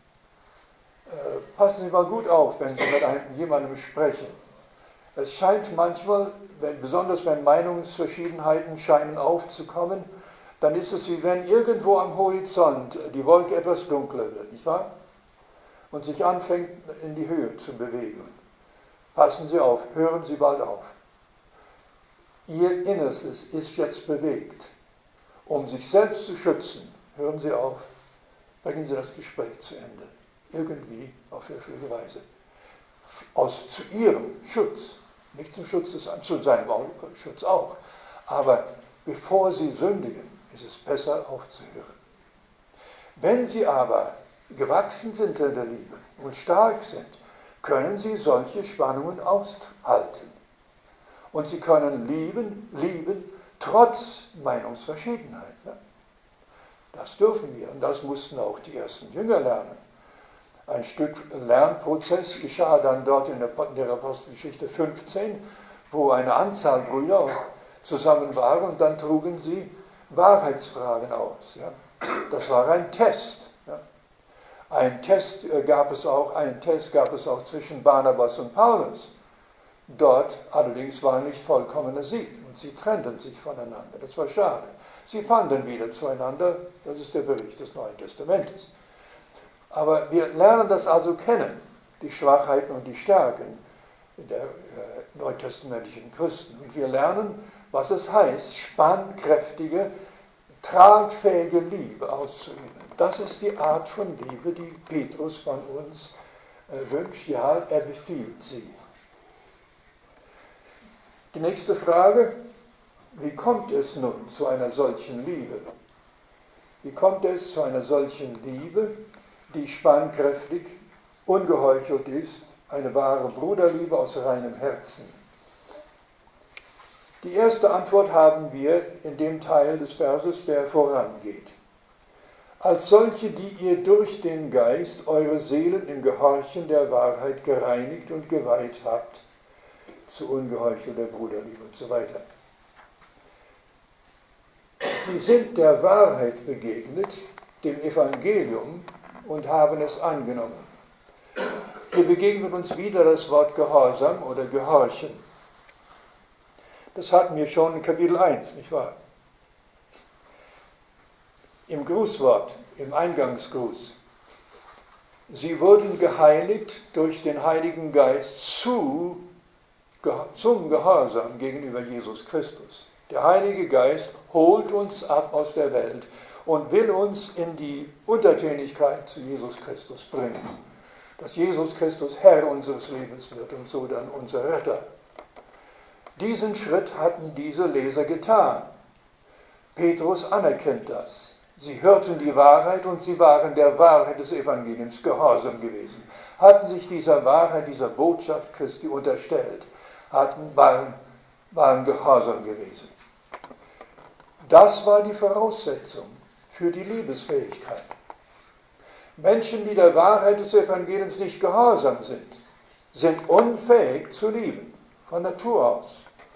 Passen Sie mal gut auf, wenn Sie mit jemandem sprechen. Es scheint manchmal, besonders wenn Meinungsverschiedenheiten scheinen aufzukommen, dann ist es wie wenn irgendwo am Horizont die Wolke etwas dunkler wird, nicht wahr? Und sich anfängt in die Höhe zu bewegen. Passen Sie auf, hören Sie bald auf. Ihr Innerstes ist jetzt bewegt. Um sich selbst zu schützen, hören Sie auf, bringen Sie das Gespräch zu Ende. Irgendwie, auf höfliche Weise. Zu Ihrem Schutz, nicht zum Schutz des anderen, zu seinem Schutz auch. Aber bevor Sie sündigen, ist es besser aufzuhören. Wenn Sie aber gewachsen sind in der Liebe und stark sind, können Sie solche Spannungen aushalten. Und Sie können lieben, trotz Meinungsverschiedenheit. Ja? Das dürfen wir und das mussten auch die ersten Jünger lernen. Ein Stück Lernprozess geschah dann dort in der Apostelgeschichte 15, wo eine Anzahl Brüder zusammen waren und dann trugen sie Wahrheitsfragen aus. Ja? Das war ein Test. Ja? Einen Test gab es auch zwischen Barnabas und Paulus. Dort allerdings war nicht vollkommener Sieg und sie trennten sich voneinander. Das war schade. Sie fanden wieder zueinander. Das ist der Bericht des Neuen Testamentes. Aber wir lernen das also kennen, die Schwachheiten und die Stärken der neutestamentlichen Christen. Und wir lernen, was es heißt, spannkräftige, tragfähige Liebe auszuüben. Das ist die Art von Liebe, die Petrus von uns wünscht. Ja, er befiehlt sie. Die nächste Frage, wie kommt es nun zu einer solchen Liebe? Wie kommt es zu einer solchen Liebe, die spannkräftig, ungeheuchelt ist, eine wahre Bruderliebe aus reinem Herzen? Die erste Antwort haben wir in dem Teil des Verses, der vorangeht. Als solche, die ihr durch den Geist eure Seelen im Gehorchen der Wahrheit gereinigt und geweiht habt, zu ungeheuchelter Bruderliebe und so weiter. Sie sind der Wahrheit begegnet, dem Evangelium, und haben es angenommen. Hier begegnet uns wieder das Wort Gehorsam oder Gehorchen. Das hatten wir schon in Kapitel 1, nicht wahr? Im Grußwort, im Eingangsgruß. Sie wurden geheiligt durch den Heiligen Geist zu zum Gehorsam gegenüber Jesus Christus. Der Heilige Geist holt uns ab aus der Welt und will uns in die Untertänigkeit zu Jesus Christus bringen. Dass Jesus Christus Herr unseres Lebens wird und so dann unser Retter. Diesen Schritt hatten diese Leser getan. Petrus anerkennt das. Sie hörten die Wahrheit und sie waren der Wahrheit des Evangeliums gehorsam gewesen, hatten sich dieser Wahrheit, dieser Botschaft Christi unterstellt, waren gehorsam gewesen. Das war die Voraussetzung für die Liebesfähigkeit. Menschen, die der Wahrheit des Evangeliums nicht gehorsam sind unfähig zu lieben, von Natur aus.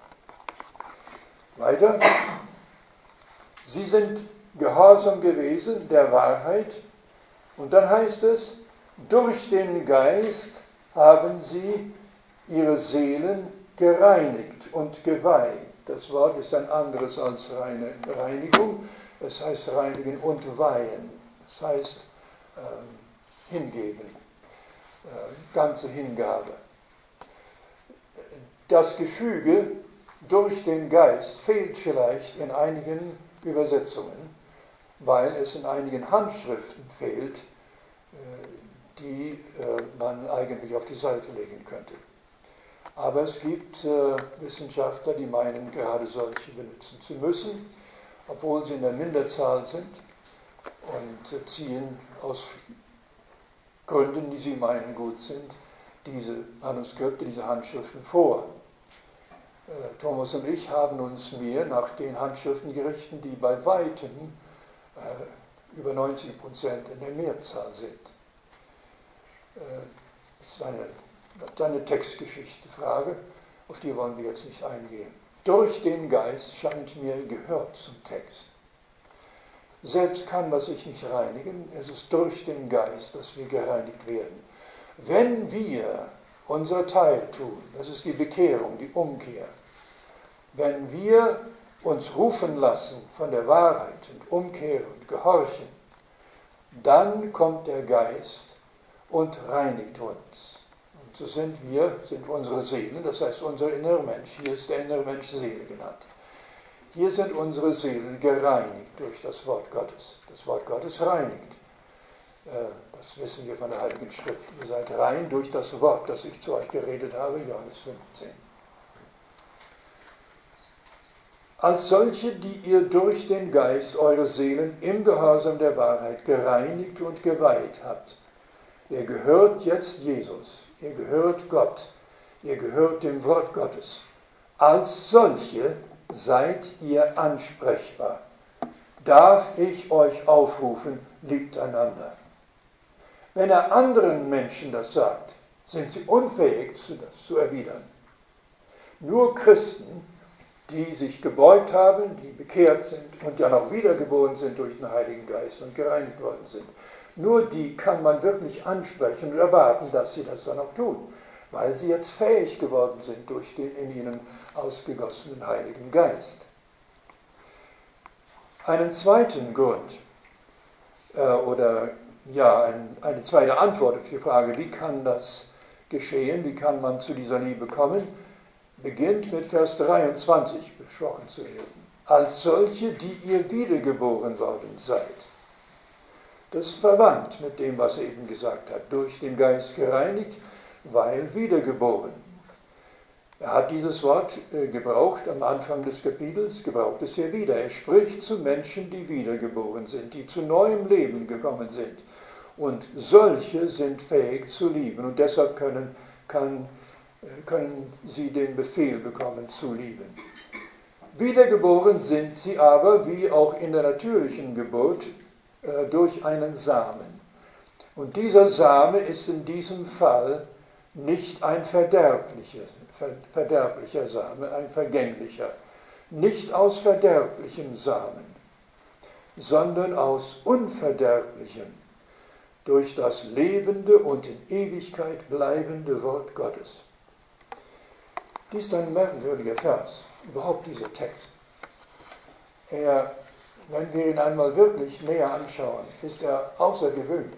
Weiter, sie sind gehorsam gewesen der Wahrheit und dann heißt es, durch den Geist haben sie ihre Seelen gereinigt und geweiht. Das Wort ist ein anderes als reine Reinigung, es heißt reinigen und weihen, das heißt hingeben, ganze Hingabe. Das Gefüge durch den Geist fehlt vielleicht in einigen Übersetzungen, weil es in einigen Handschriften fehlt, die man eigentlich auf die Seite legen könnte. Aber es gibt Wissenschaftler, die meinen, gerade solche benutzen zu müssen, obwohl sie in der Minderzahl sind und ziehen aus Gründen, die sie meinen gut sind, diese Manuskripte, diese Handschriften vor. Thomas und ich haben uns mehr nach den Handschriften gerichtet, die bei weitem über 90% in der Mehrzahl sind. Das ist eine Textgeschichte-Frage, auf die wollen wir jetzt nicht eingehen. Durch den Geist scheint mir gehört zum Text. Selbst kann man sich nicht reinigen, es ist durch den Geist, dass wir gereinigt werden. Wenn wir unser Teil tun, das ist die Bekehrung, die Umkehr, wenn wir uns rufen lassen von der Wahrheit und umkehren und gehorchen, dann kommt der Geist und reinigt uns. Und so sind unsere Seelen, das heißt unser innerer Mensch, hier ist der innere Mensch Seele genannt. Hier sind unsere Seelen gereinigt durch das Wort Gottes. Das Wort Gottes reinigt. Das wissen wir von der Heiligen Schrift. Ihr seid rein durch das Wort, das ich zu euch geredet habe, Johannes 15. Als solche, die ihr durch den Geist eure Seelen im Gehorsam der Wahrheit gereinigt und geweiht habt. Ihr gehört jetzt Jesus, ihr gehört Gott, ihr gehört dem Wort Gottes. Als solche seid ihr ansprechbar. Darf ich euch aufrufen, liebt einander. Wenn er anderen Menschen das sagt, sind sie unfähig, das zu erwidern. Nur Christen, die sich gebeugt haben, die bekehrt sind und dann auch wiedergeboren sind durch den Heiligen Geist und gereinigt worden sind, nur die kann man wirklich ansprechen und erwarten, dass sie das dann auch tun, weil sie jetzt fähig geworden sind durch den in ihnen ausgegossenen Heiligen Geist. Einen zweiten Grund eine zweite Antwort auf die Frage, wie kann das geschehen, wie kann man zu dieser Liebe kommen, beginnt mit Vers 23 besprochen zu werden. Als solche, die ihr wiedergeboren worden seid. Das ist verwandt mit dem, was er eben gesagt hat. Durch den Geist gereinigt, weil wiedergeboren. Er hat dieses Wort gebraucht am Anfang des Kapitels, gebraucht es hier wieder. Er spricht zu Menschen, die wiedergeboren sind, die zu neuem Leben gekommen sind. Und solche sind fähig zu lieben. Und deshalb können sie den Befehl bekommen zu lieben. Wiedergeboren sind sie aber, wie auch in der natürlichen Geburt, durch einen Samen. Und dieser Same ist in diesem Fall nicht ein verderblicher Same, ein vergänglicher. Nicht aus verderblichem Samen, sondern aus unverderblichem, durch das lebende und in Ewigkeit bleibende Wort Gottes. Dies ist ein merkwürdiger Vers, überhaupt dieser Text. Wenn wir ihn einmal wirklich näher anschauen, ist er außergewöhnlich.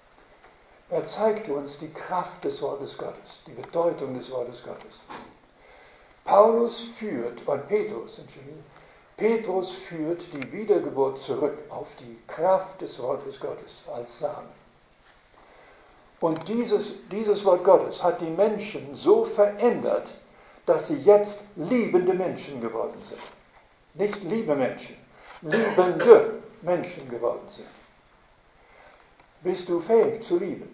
Er zeigt uns die Kraft des Wortes Gottes, die Bedeutung des Wortes Gottes. Petrus führt die Wiedergeburt zurück auf die Kraft des Wortes Gottes als Samen. Und dieses Wort Gottes hat die Menschen so verändert, dass sie jetzt liebende Menschen geworden sind. Nicht liebe Menschen, liebende Menschen geworden sind. Bist du fähig zu lieben?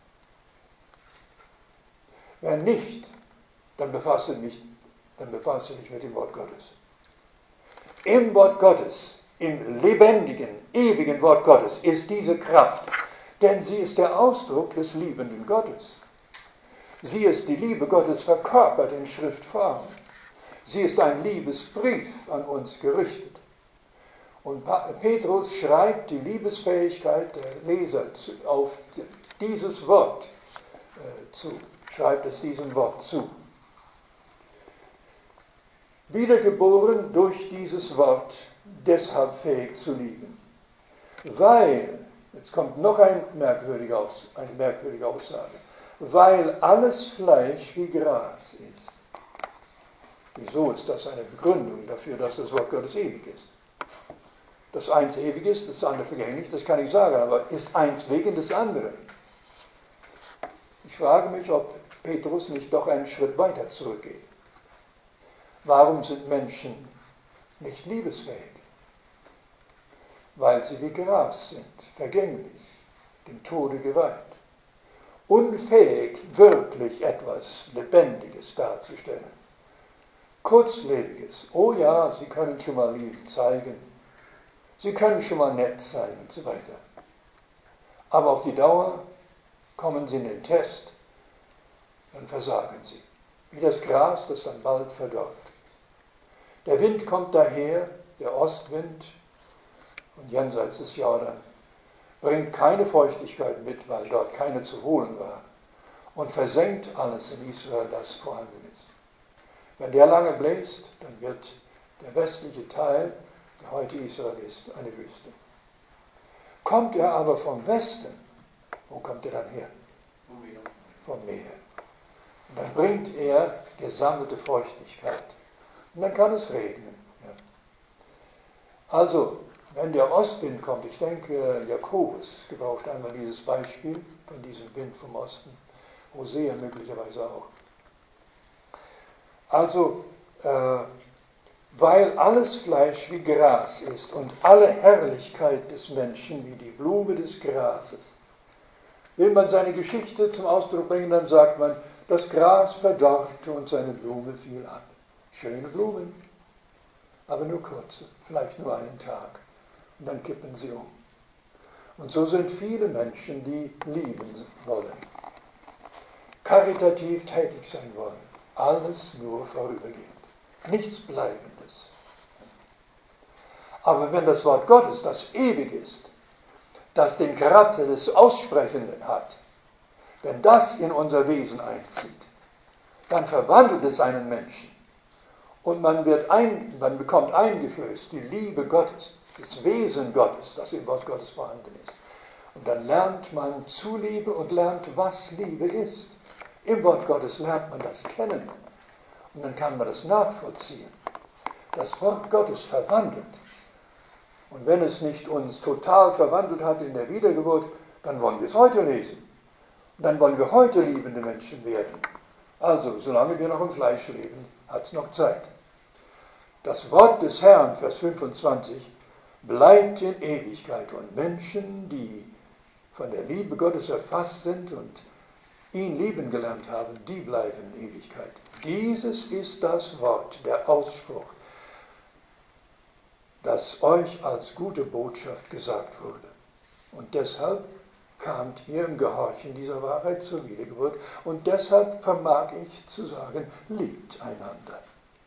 Wenn nicht, dann befasse dich mit dem Wort Gottes. Im Wort Gottes, im lebendigen, ewigen Wort Gottes ist diese Kraft, denn sie ist der Ausdruck des liebenden Gottes. Sie ist die Liebe Gottes verkörpert in Schriftform. Sie ist ein Liebesbrief an uns gerichtet. Und Petrus schreibt die Liebesfähigkeit der Leser auf dieses Wort zu, schreibt es diesem Wort zu. Wiedergeboren durch dieses Wort, deshalb fähig zu lieben. Weil, jetzt kommt noch eine merkwürdige Aussage, weil alles Fleisch wie Gras ist. Wieso ist das eine Begründung dafür, dass das Wort Gottes ewig ist? Das eins ewig ist, das andere vergänglich, das kann ich sagen, aber ist eins wegen des anderen? Ich frage mich, ob Petrus nicht doch einen Schritt weiter zurückgeht. Warum sind Menschen nicht liebesfähig? Weil sie wie Gras sind, vergänglich, dem Tode geweiht, unfähig, wirklich etwas Lebendiges darzustellen. Kurzlebiges. Oh ja, sie können schon mal Liebe zeigen, sie können schon mal nett sein und so weiter. Aber auf die Dauer kommen sie in den Test, dann versagen sie. Wie das Gras, das dann bald verdorrt. Der Wind kommt daher, der Ostwind, und jenseits des Jordan, bringt keine Feuchtigkeit mit, weil dort keine zu holen war, und versenkt alles in Israel, das vorhanden ist. Wenn der lange bläst, dann wird der westliche Teil, der heute Israel ist, eine Wüste. Kommt er aber vom Westen, wo kommt er dann her? Vom Meer. Und dann bringt er gesammelte Feuchtigkeit. Und dann kann es regnen. Ja. Also, wenn der Ostwind kommt, ich denke, Jakobus gebraucht einmal dieses Beispiel von diesem Wind vom Osten, Hosea möglicherweise auch. Also, weil alles Fleisch wie Gras ist und alle Herrlichkeit des Menschen wie die Blume des Grases. Will man seine Geschichte zum Ausdruck bringen, dann sagt man, das Gras verdorrte und seine Blume fiel ab. Schöne Blumen, aber nur kurze, vielleicht nur einen Tag. Und dann kippen sie um. Und so sind viele Menschen, die lieben wollen, karitativ tätig sein wollen. Alles nur vorübergehend. Nichts Bleibendes. Aber wenn das Wort Gottes, das ewig ist, das den Charakter des Aussprechenden hat, wenn das in unser Wesen einzieht, dann verwandelt es einen Menschen. Und man bekommt eingeflößt die Liebe Gottes, das Wesen Gottes, das im Wort Gottes vorhanden ist. Und dann lernt man zu Liebe und lernt, was Liebe ist. Im Wort Gottes lernt man das kennen. Und dann kann man das nachvollziehen. Das Wort Gottes verwandelt. Und wenn es nicht uns total verwandelt hat in der Wiedergeburt, dann wollen wir es heute lesen. Und dann wollen wir heute liebende Menschen werden. Also, solange wir noch im Fleisch leben, hat es noch Zeit. Das Wort des Herrn, Vers 25, bleibt in Ewigkeit. Und Menschen, die von der Liebe Gottes erfasst sind und ihn lieben gelernt haben, die bleiben in Ewigkeit. Dieses ist das Wort, der Ausspruch, das euch als gute Botschaft gesagt wurde. Und deshalb kamt ihr im Gehorchen dieser Wahrheit zur Wiedergeburt. Und deshalb vermag ich zu sagen, liebt einander.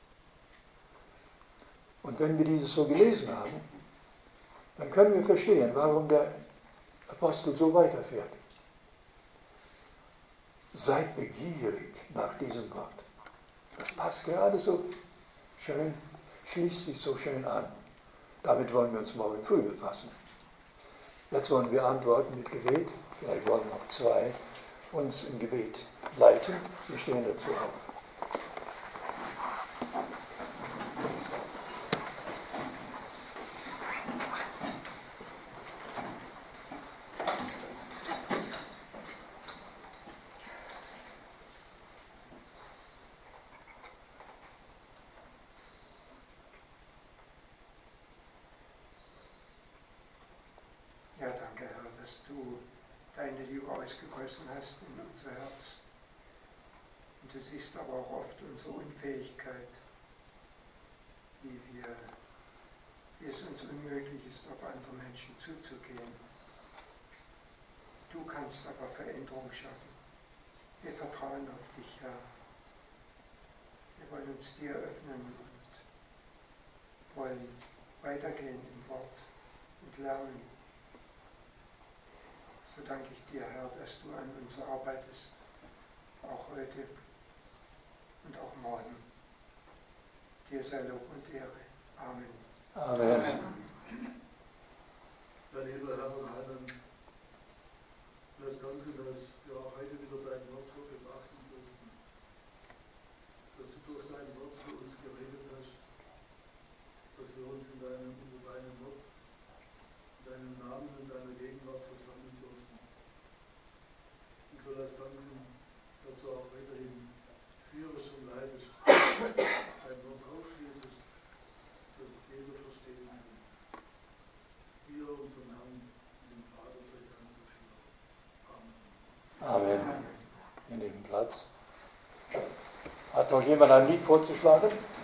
Und wenn wir dieses so gelesen haben, dann können wir verstehen, warum der Apostel so weiterfährt. Seid begierig nach diesem Wort. Das passt gerade so schön, schließt sich so schön an. Damit wollen wir uns morgen früh befassen. Jetzt wollen wir antworten mit Gebet. Vielleicht wollen noch zwei uns im Gebet leiten. Wir stehen dazu auf. ausgegossen hast in unser Herz. Und du siehst aber auch oft unsere Unfähigkeit, wie es uns unmöglich ist, auf andere Menschen zuzugehen. Du kannst aber Veränderung schaffen. Wir vertrauen auf dich, Herr. Wir wollen uns dir öffnen und wollen weitergehen im Wort und lernen. So danke ich dir, Herr, dass du an uns arbeitest, auch heute und auch morgen. Dir sei Lob und Ehre. Amen. Amen. Mein lieber Herr und Heiland, lass danken, dass wir auch heute wieder dein Wort so betrachten durften, dass du durch dein Wort zu uns geredet hast, dass wir uns unter deinem Wort, in deinem Namen und deiner Gegenwart versammeln durften. Und so lass danken, dass du auch weiterhin führst und leitest, dein Wort aufschließt, dass es jeder verstehen kann. Dir, unserem Herrn und dem Vater, sei Dank dafür. Amen. Amen. Wir nehmen Platz. Hat noch jemand ein Lied vorzuschlagen?